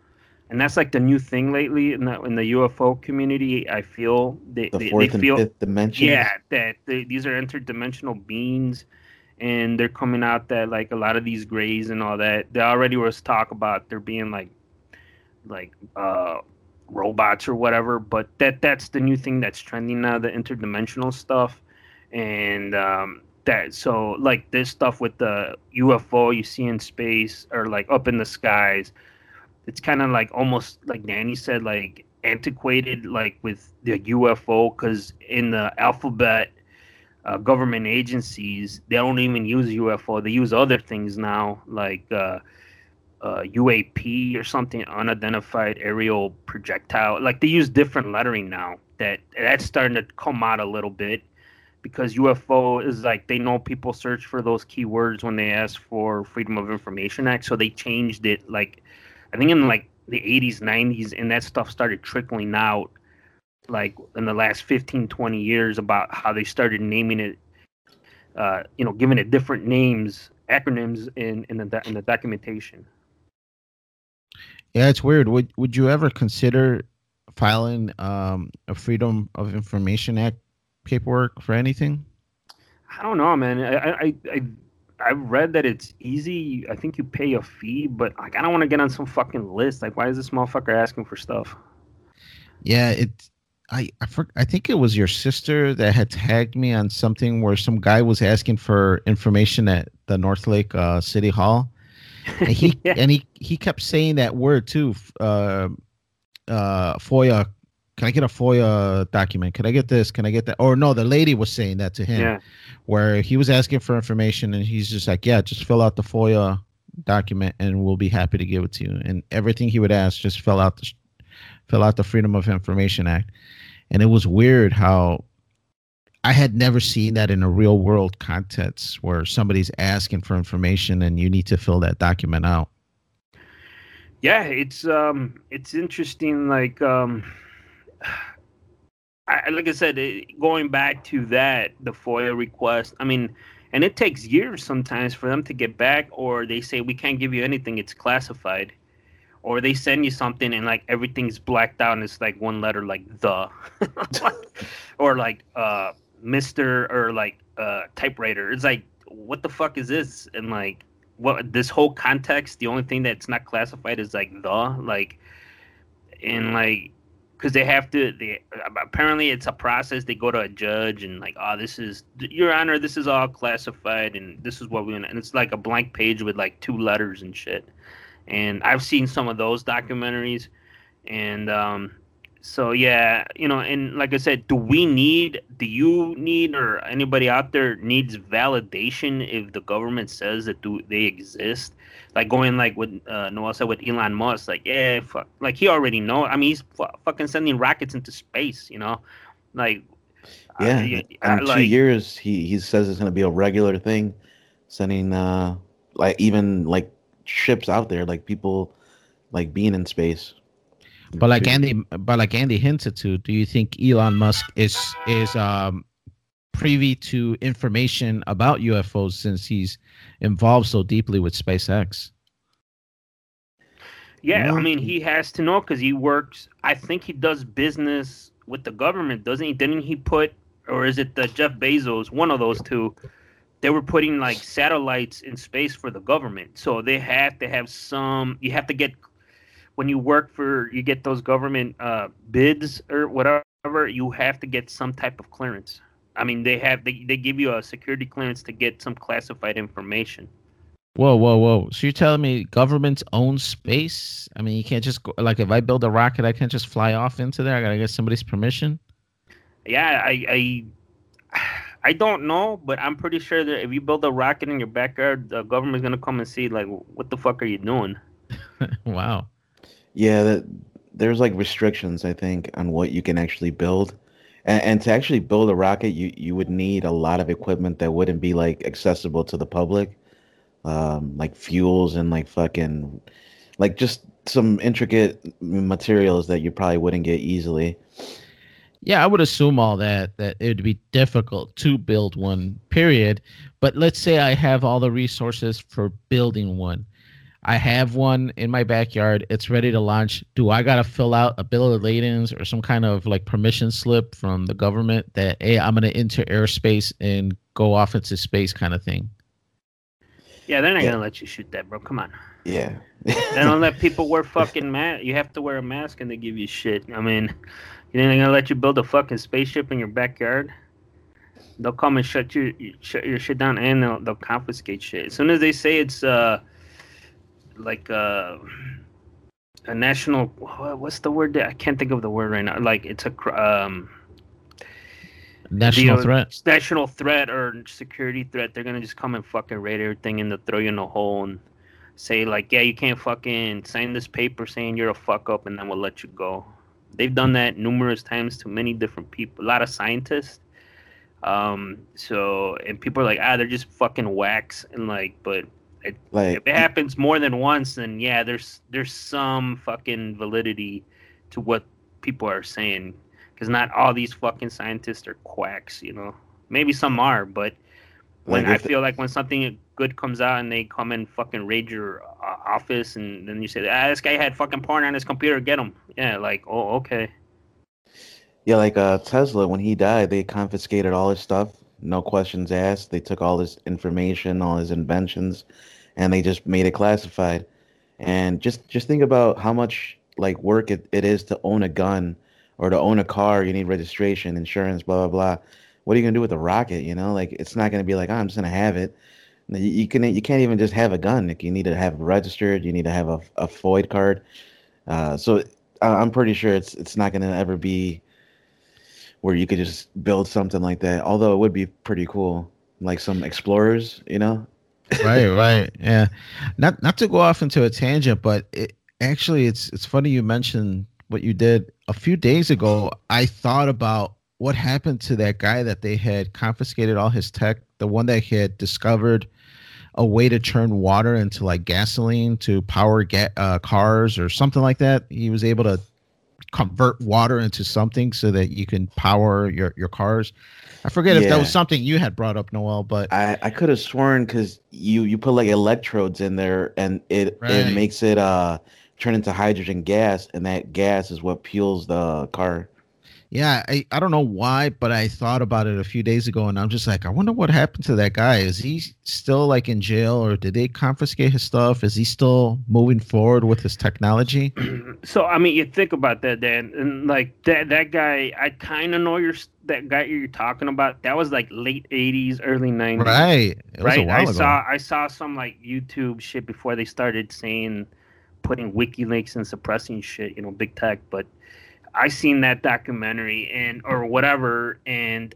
and that's like the new thing lately in the in the U F O community. I feel they The they, fourth they feel and fifth dimensions. yeah that they, these are interdimensional beings, and they're coming out that like a lot of these grays and all that. There already was talk about there being like like uh robots or whatever, but that that's the new thing that's trending now, the interdimensional stuff. And um that so like this stuff with the U F O you see in space or like up in the skies, it's kind of like almost like Danny said, like antiquated, like with the U F O, because in the alphabet uh, government agencies they don't even use U F O, they use other things now, like uh uh, U A P or something, unidentified aerial projectile. Like they use different lettering now. That that's starting to come out a little bit, because U F O is like they know people search for those keywords when they ask for Freedom of Information Act, so they changed it. Like I think in like the eighties, nineties, and that stuff started trickling out. Like in the last fifteen, twenty years, about how they started naming it, uh, you know, giving it different names, acronyms in in the in the documentation. Yeah, it's weird. Would would you ever consider filing um, a Freedom of Information Act paperwork for anything? I don't know, man. I I I I've read that it's easy. I think you pay a fee, but like I don't want to get on some fucking list. Like, why is this motherfucker asking for stuff? Yeah, it. I I, for, I think it was your sister that had tagged me on something where some guy was asking for information at the North Lake uh, City Hall. And he Yeah. and he, he kept saying that word too. Uh, uh, FOIA. Can I get a FOIA document? Can I get this? Can I get that? Or no, the lady was saying that to him, Yeah. where he was asking for information, and he's just like, "Yeah, just fill out the FOIA document, and we'll be happy to give it to you." And everything he would ask, just fill out the fill out the Freedom of Information Act. And it was weird how I had never seen that in a real world context where somebody's asking for information and you need to fill that document out. Yeah, it's um, it's interesting. Like um, I like I said, it, going back to that, the FOIA request. I mean, and it takes years sometimes for them to get back, or they say we can't give you anything; it's classified, or they send you something and like everything's blacked out and it's like one letter, like the, or like uh, Mister or like uh, typewriter. It's like, what the fuck is this? And like, what this whole context? The only thing that's not classified is like the like, and like, because they have to. They apparently it's a process. They go to a judge and like, oh, this is Your Honor, this is all classified, and this is what we. And it's like a blank page with like two letters and shit. And I've seen some of those documentaries, and um, so yeah, you know, and like I said, do we need, do you need, or anybody out there needs validation if the government says that do they exist? Like going like what uh, Noel said with Elon Musk, like yeah, fuck, like he already know. I mean, he's f- fucking sending rockets into space, you know, like Yeah, uh, in I, two like years, he he says it's gonna be a regular thing, sending uh like even like ships out there, like people like being in space. But like To- Andy, but like Andy hinted to, do you think Elon Musk is is um, privy to information about U F Os since he's involved so deeply with SpaceX? Yeah, I Well, mean, he has to know because he works. I think he does business with the government, doesn't he? Didn't he put, or is it the Jeff Bezos? One of those two. They were putting like satellites in space for the government, so they have to have some. You have to get when you work for, you get those government uh, bids or whatever. You have to get some type of clearance. I mean, they have they, they give you a security clearance to get some classified information. Whoa, whoa, whoa! So you're telling me governments own space? I mean, you can't just go, like if I build a rocket, I can't just fly off into there. I gotta get somebody's permission. Yeah, I, I I don't know, but I'm pretty sure that if you build a rocket in your backyard, the government's gonna come and see, like, what the fuck are you doing? Wow. yeah, that there's like restrictions, I think, on what you can actually build. And, and to actually build a rocket, you you would need a lot of equipment that wouldn't be like accessible to the public, um, like fuels and like fucking like just some intricate materials that you probably wouldn't get easily. Yeah, I would assume all that that it would be difficult to build one. Period. But let's say I have all the resources for building one. I have one in my backyard. It's ready to launch. Do I gotta fill out a bill of ladings or some kind of like permission slip from the government that hey, I'm gonna enter airspace and go off into space kind of thing? Yeah, they're not Yeah. gonna let you shoot that, bro. Come on. Yeah. They don't let people wear fucking mask. You have to wear a mask and they give you shit. I mean, you think they're gonna let you build a fucking spaceship in your backyard? They'll come and shut your shut your shit down and they'll they'll confiscate shit. As soon as they say it's uh like uh a national, what's the word? That, I can't think of the word right now. Like it's a cr- um National the, uh, threat. national threat or security threat. They're gonna just come and fucking raid everything and they'll throw you in a hole and say like, yeah, you can't fucking sign this paper saying you're a fuck up, and then we'll let you go. They've done that numerous times to many different people, a lot of scientists. Um, so and people are like, ah, they're just fucking whacks, and like, but it, Like, if it happens more than once, then yeah, there's there's some fucking validity to what people are saying, because not all these fucking scientists are quacks, you know. Maybe some are, but when like I if feel like when something good comes out and they come and fucking raid your uh, office and then you say, ah, this guy had fucking porn on his computer, get him. Yeah, like, oh, okay. yeah, like uh Tesla, when he died, they confiscated all his stuff, no questions asked. They took all his information, all his inventions, and they just made it classified. And just just think about how much like work it, it is to own a gun or to own a car. You need registration, insurance, blah blah blah. What are you gonna do with a rocket? You know, like it's not gonna be like, oh, I'm just gonna have it. You, you can you can't even just have a gun. Like, you need to have it registered. You need to have a, a FOID card. Uh, so I- I'm pretty sure it's it's not gonna ever be where you could just build something like that. Although it would be pretty cool, like some explorers, you know. Right, right. Yeah. Not not to go off into a tangent, but it actually it's it's funny you mentioned what you did. A few days ago, I thought about what happened to that guy that they had confiscated all his tech, the one that had discovered a way to turn water into like gasoline to power ga- uh, cars or something like that. He was able to convert water into something so that you can power your your cars. I forget if that was Yeah, something you had brought up, Noel, but I I could have sworn because you you put like electrodes in there and it it right. makes it uh turn into hydrogen gas, and that gas is what fuels the car. Yeah, I, I don't know why, but I thought about it a few days ago and I'm just like, I wonder what happened to that guy. Is he still like in jail or did they confiscate his stuff? Is he still moving forward with his technology? So I mean, you think about that, Dan, and like that that guy, I kind of know you're that guy you're talking about. That was like late eighties, early nineties, Right. It was a right? I while ago. saw I saw some like YouTube shit before they started saying putting WikiLeaks and suppressing shit, you know, big tech. But I seen that documentary and or whatever, and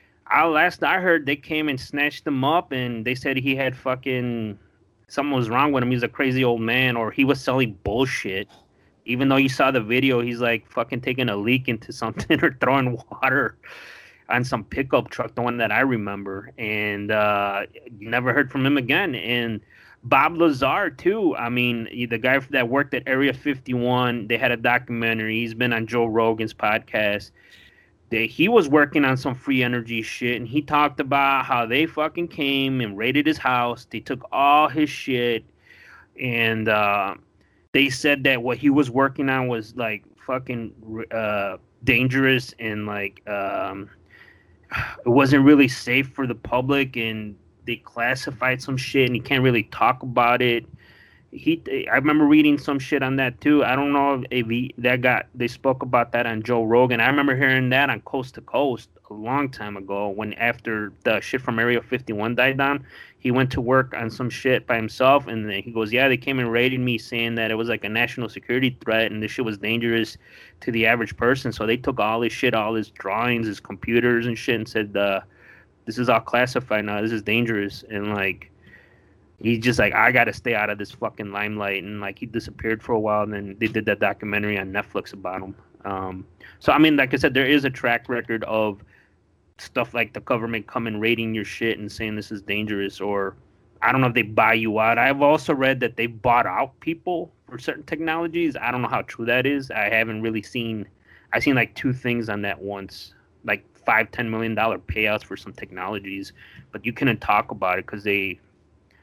I last I heard they came and snatched him up, and they said he had fucking something was wrong with him. He's a crazy old man, or he was selling bullshit. Even though you saw the video, he's like fucking taking a leak into something or throwing water on some pickup truck, the one that I remember, and uh, never heard from him again. And Bob Lazar too. I mean, the guy that worked at Area fifty-one. They had a documentary. He's been on Joe Rogan's podcast. They, he was working on some free energy shit, and he talked about how they fucking came and raided his house. They took all his shit, and uh, they said that what he was working on was like fucking uh, dangerous and like um, it wasn't really safe for the public, and they classified some shit, and he can't really talk about it. He, I remember reading some shit on that too. I don't know if he, that got they spoke about that on Joe Rogan. I remember hearing that on Coast to Coast a long time ago when after the shit from Area fifty-one died down, he went to work on some shit by himself, and then he goes, "Yeah, they came and raided me, saying that it was like a national security threat, and this shit was dangerous to the average person. So they took all his shit, all his drawings, his computers and shit, and said, uh, this is all classified now. This is dangerous." And like. He's just like, I gotta stay out of this fucking limelight, and like he disappeared for a while, and then they did that documentary on Netflix about him. Um, so I mean, like I said, there is a track record of stuff like the government coming raiding your shit and saying this is dangerous, or I don't know if they buy you out. I've also read that they bought out people for certain technologies. I don't know how true that is. I haven't really seen. I've seen like two things on that once, like five, ten million dollar payouts for some technologies, but you couldn't talk about it because they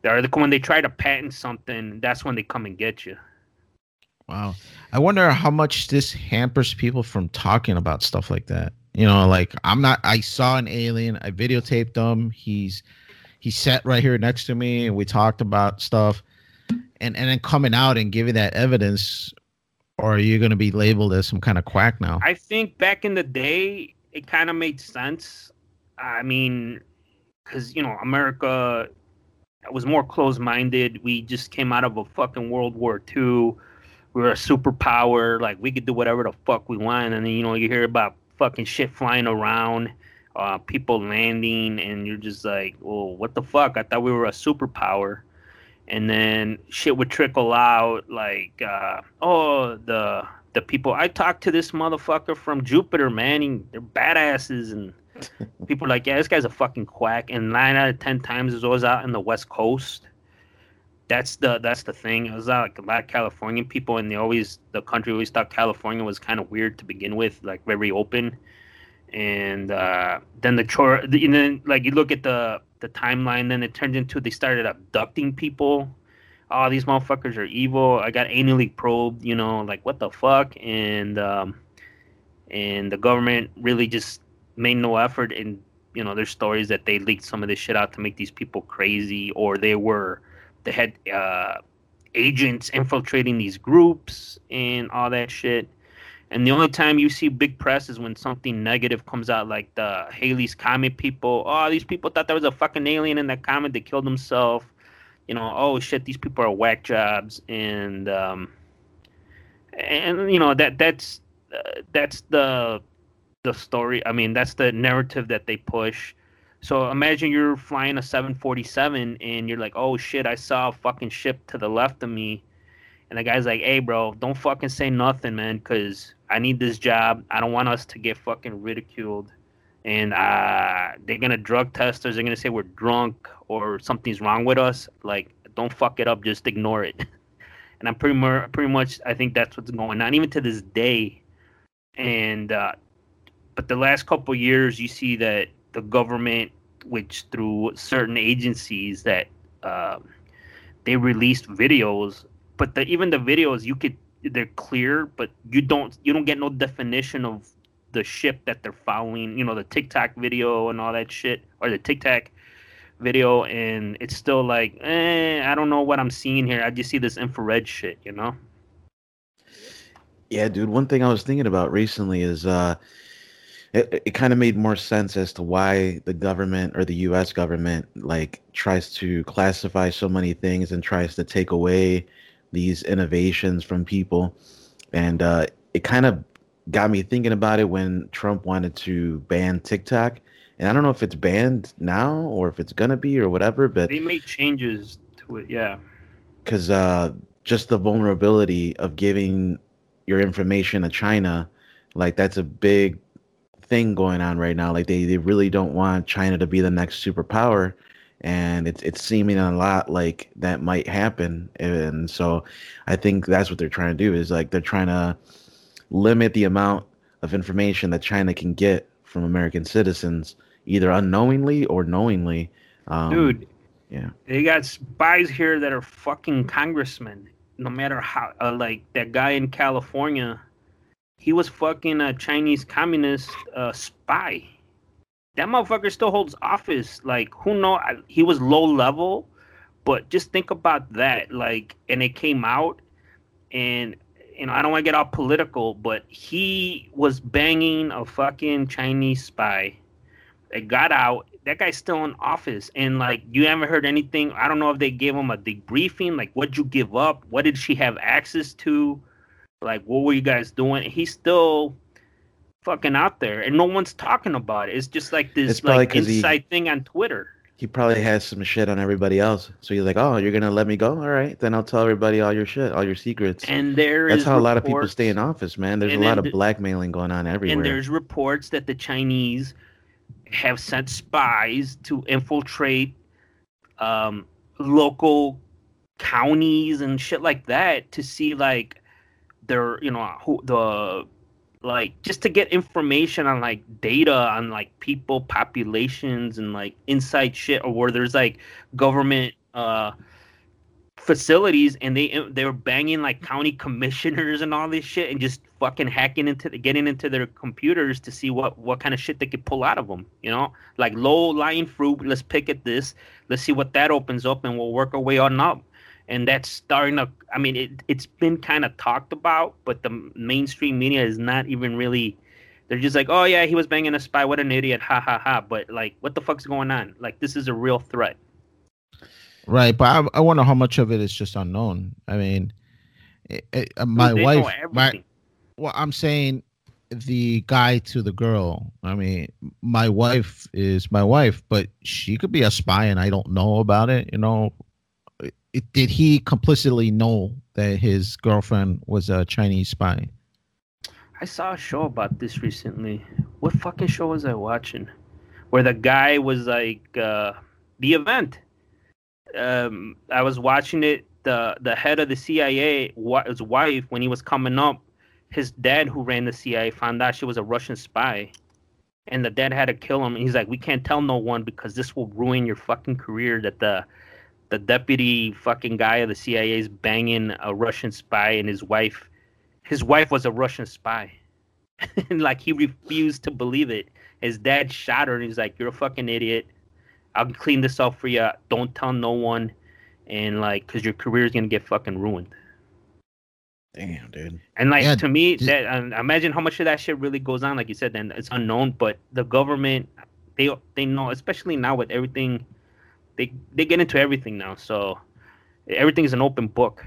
They're the, when they try to patent something, that's when they come and get you. Wow. I wonder how much this hampers people from talking about stuff like that. You know, like I'm not, I saw an alien, I videotaped him. He's, he sat right here next to me and we talked about stuff, and, and then coming out and giving that evidence, or are you going to be labeled as some kind of quack now? I think back in the day, it kind of made sense. I mean, because, you know, America was more closed-minded. We just came out of a fucking World War Two. We were a superpower. Like, we could do whatever the fuck we want. And then, you know, you hear about fucking shit flying around, uh, people landing, and you're just like, well, what the fuck? I thought we were a superpower. And then shit would trickle out, like, uh, oh, the the people. I talked to this motherfucker from Jupiter, man. He, they're badasses. And people are like, yeah, this guy's a fucking quack. And nine out of ten times it's always out in the West Coast. That's the that's the thing. It was uh, like a lot of Californian people, and they always the country always thought California was kind of weird to begin with, like very open. And uh, then the chore, and then like you look at the the timeline, then it turned into they started abducting people. Oh, these motherfuckers are evil. I got anally probed, you know, like what the fuck? And um, and the government really just made no effort. And you know, there's stories that they leaked some of this shit out to make these people crazy, or they were. They had uh, agents infiltrating these groups and all that shit. And the only time you see big press is when something negative comes out, like the Haley's Comet people. Oh, these people thought there was a fucking alien in that comet. They killed themselves. You know, oh shit, these people are whack jobs. And um, and you know that that's uh, that's the the story. I mean, that's the narrative that they push. So imagine you're flying a seven forty-seven and you're like, oh shit, I saw a fucking ship to the left of me. And the guy's like, hey, bro, don't fucking say nothing, man, because I need this job. I don't want us to get fucking ridiculed. And uh, they're going to drug test us. They're going to say we're drunk or something's wrong with us. Like, don't fuck it up. Just ignore it. And I'm pretty, more, pretty much, I think that's what's going on, even to this day. And, uh, but the last couple of years, you see that the government, which through certain agencies that um, they released videos, but the, even the videos you could they're clear, but you don't you don't get no definition of the ship that they're following. You know, the TikTok video and all that shit, or the TikTok video, and it's still like, eh, I don't know what I'm seeing here. I just see this infrared shit, you know. Yeah, dude. One thing I was thinking about recently is. Uh, It, it kind of made more sense as to why the government or the U S government like tries to classify so many things and tries to take away these innovations from people. And uh, it kind of got me thinking about it when Trump wanted to ban TikTok. And I don't know if it's banned now or if it's going to be or whatever, but they made changes to it. Yeah. Because uh, just the vulnerability of giving your information to China, like that's a big thing going on right now. Like they, they really don't want China to be the next superpower, and it's it's seeming a lot like that might happen. And so I think that's what they're trying to do is like they're trying to limit the amount of information that China can get from American citizens, either unknowingly or knowingly. Um, Dude, yeah, they got spies here that are fucking congressmen. No matter how, uh, like that guy in California. He was fucking a Chinese communist uh, spy. That motherfucker still holds office. Like, who know? He was low level, but just think about that. Like, and it came out, and you know, I don't want to get all political, but he was banging a fucking Chinese spy. It got out. That guy's still in office, and like, you haven't heard anything. I don't know if they gave him a debriefing. Like, what'd you give up? What did she have access to? Like, what were you guys doing? He's still fucking out there, and no one's talking about it. It's just like this like inside he, thing on Twitter. He probably has some shit on everybody else. So he's like, oh, you're going to let me go? All right. Then I'll tell everybody all your shit, all your secrets. And there That's is how reports, a lot of people stay in office, man. There's a lot of blackmailing going on everywhere. And there's reports that the Chinese have sent spies to infiltrate um, local counties and shit like that to see, like, their, you know, who the, like, just to get information on, like, data on, like, people, populations, and, like, inside shit, or where there's, like, government uh, facilities, and they they were banging like county commissioners and all this shit, and just fucking hacking into the, getting into their computers to see what what kind of shit they could pull out of them. You know, like low lying fruit. Let's pick at this. Let's see what that opens up, and we'll work our way on up. And that's starting to. I mean, it it's been kind of talked about, but the mainstream media is not even really. They're just like, oh yeah, he was banging a spy. What an idiot! Ha ha ha! But like, what the fuck's going on? Like, this is a real threat. Right, but I, I wonder how much of it is just unknown. I mean, it, it, my Dude, wife, my, well, I'm saying the guy to the girl. I mean, my wife is my wife, but she could be a spy, and I don't know about it. You know, it, did he complicitly know that his girlfriend was a Chinese spy? I saw a show about this recently. What fucking show was I watching? Where the guy was like, uh, the event. Um, I was watching it. The the head of the C I A, his wife, when he was coming up, his dad, who ran the C I A, found out she was a Russian spy, and the dad had to kill him. And he's like, "We can't tell no one because this will ruin your fucking career." That the the deputy fucking guy of the C I A is banging a Russian spy, and his wife, his wife was a Russian spy, and like he refused to believe it. His dad shot her, and he's like, "You're a fucking idiot. I'll clean this up for you. Don't tell no one." And like, cause your career is gonna get fucking ruined. Damn, dude. And like, Yeah, to me, d- that uh, imagine how much of that shit really goes on. Like you said, then it's unknown. But the government, they they know, especially now with everything, they they get into everything now. So everything's an open book.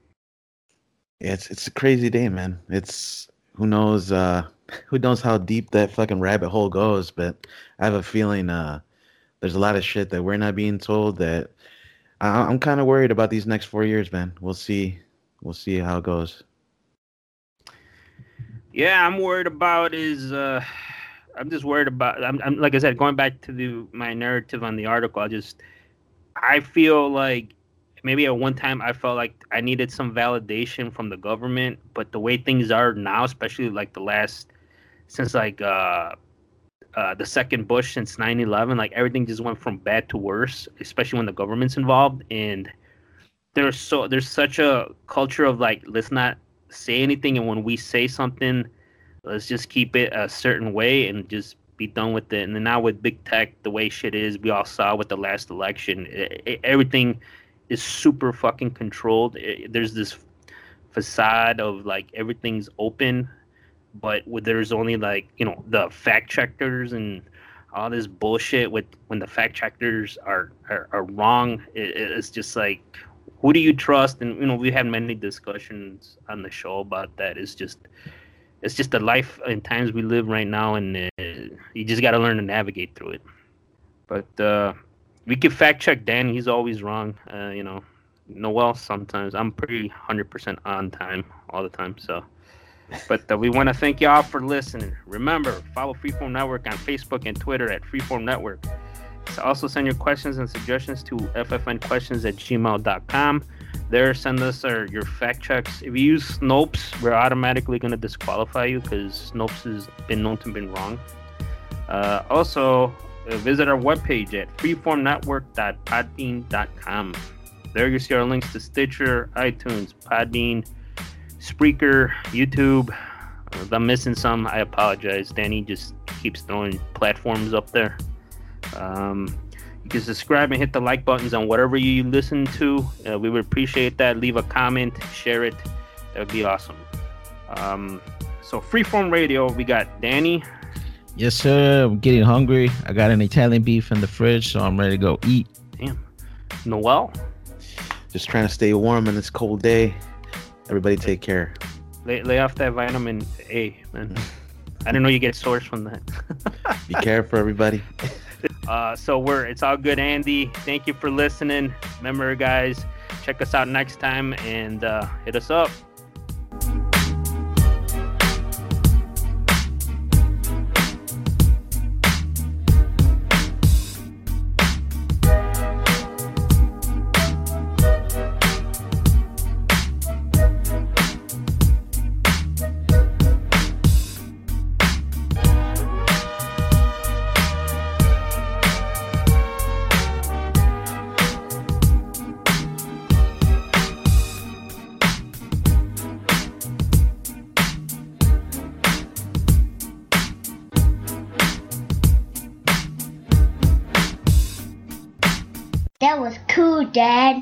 Yeah, it's it's a crazy day, man. It's who knows uh who knows how deep that fucking rabbit hole goes, but I have a feeling uh there's a lot of shit that we're not being told that I, I'm kind of worried about these next four years, man. We'll see. We'll see how it goes. Yeah, I'm worried about is uh, I'm just worried about. I'm, I'm like I said, going back to the my narrative on the article. I just I feel like maybe at one time I felt like I needed some validation from the government, but the way things are now, especially like the last since like uh, uh, the second Bush since nine eleven, like everything just went from bad to worse, especially when the government's involved. And there's so there's such a culture of like, let's not say anything, and when we say something, let's just keep it a certain way and just be done with it. And then now with big tech, the way shit is, we all saw with the last election, it, it, everything is super fucking controlled. It, there's this facade of like everything's open, but with, there's only like, you know, the fact checkers and all this bullshit with when the fact checkers are are, are wrong. It, it's just like, who do you trust? And you know, we had many discussions on the show about that. It's just it's just the life and times we live right now, and uh, you just got to learn to navigate through it. But uh, we can fact check Dan. He's always wrong. Uh, you know, Noel sometimes. I'm pretty one hundred percent on time all the time. So, but uh, we want to thank y'all for listening. Remember, follow Freeform Network on Facebook and Twitter at Freeform Network. So also send your questions and suggestions to f f n questions at gmail dot com. There, send us our, your fact checks. If you use Snopes, we're automatically going to disqualify you because Snopes has been known to have been wrong. Uh, also, uh, visit our webpage at freeform network dot podbean dot com. There you see our links to Stitcher, iTunes, Podbean, Spreaker, YouTube. Uh, if I'm missing some, I apologize. Danny just keeps throwing platforms up there. Um, you can subscribe and hit the like buttons on whatever you listen to. Uh, we would appreciate that. Leave a comment, share it. That would be awesome. Um, so Freeform Radio, we got Danny. Yes, sir. I'm getting hungry. I got an Italian beef in the fridge, so I'm ready to go eat. Damn. Noel. Just trying to stay warm in this cold day. Everybody take care. Lay, lay off that vitamin A, man. I didn't know you get sores from that. Be careful, everybody. Uh, so we're it's all good, Andy. Thank you for listening. Remember, guys, check us out next time and uh, hit us up. That was cool, Dad.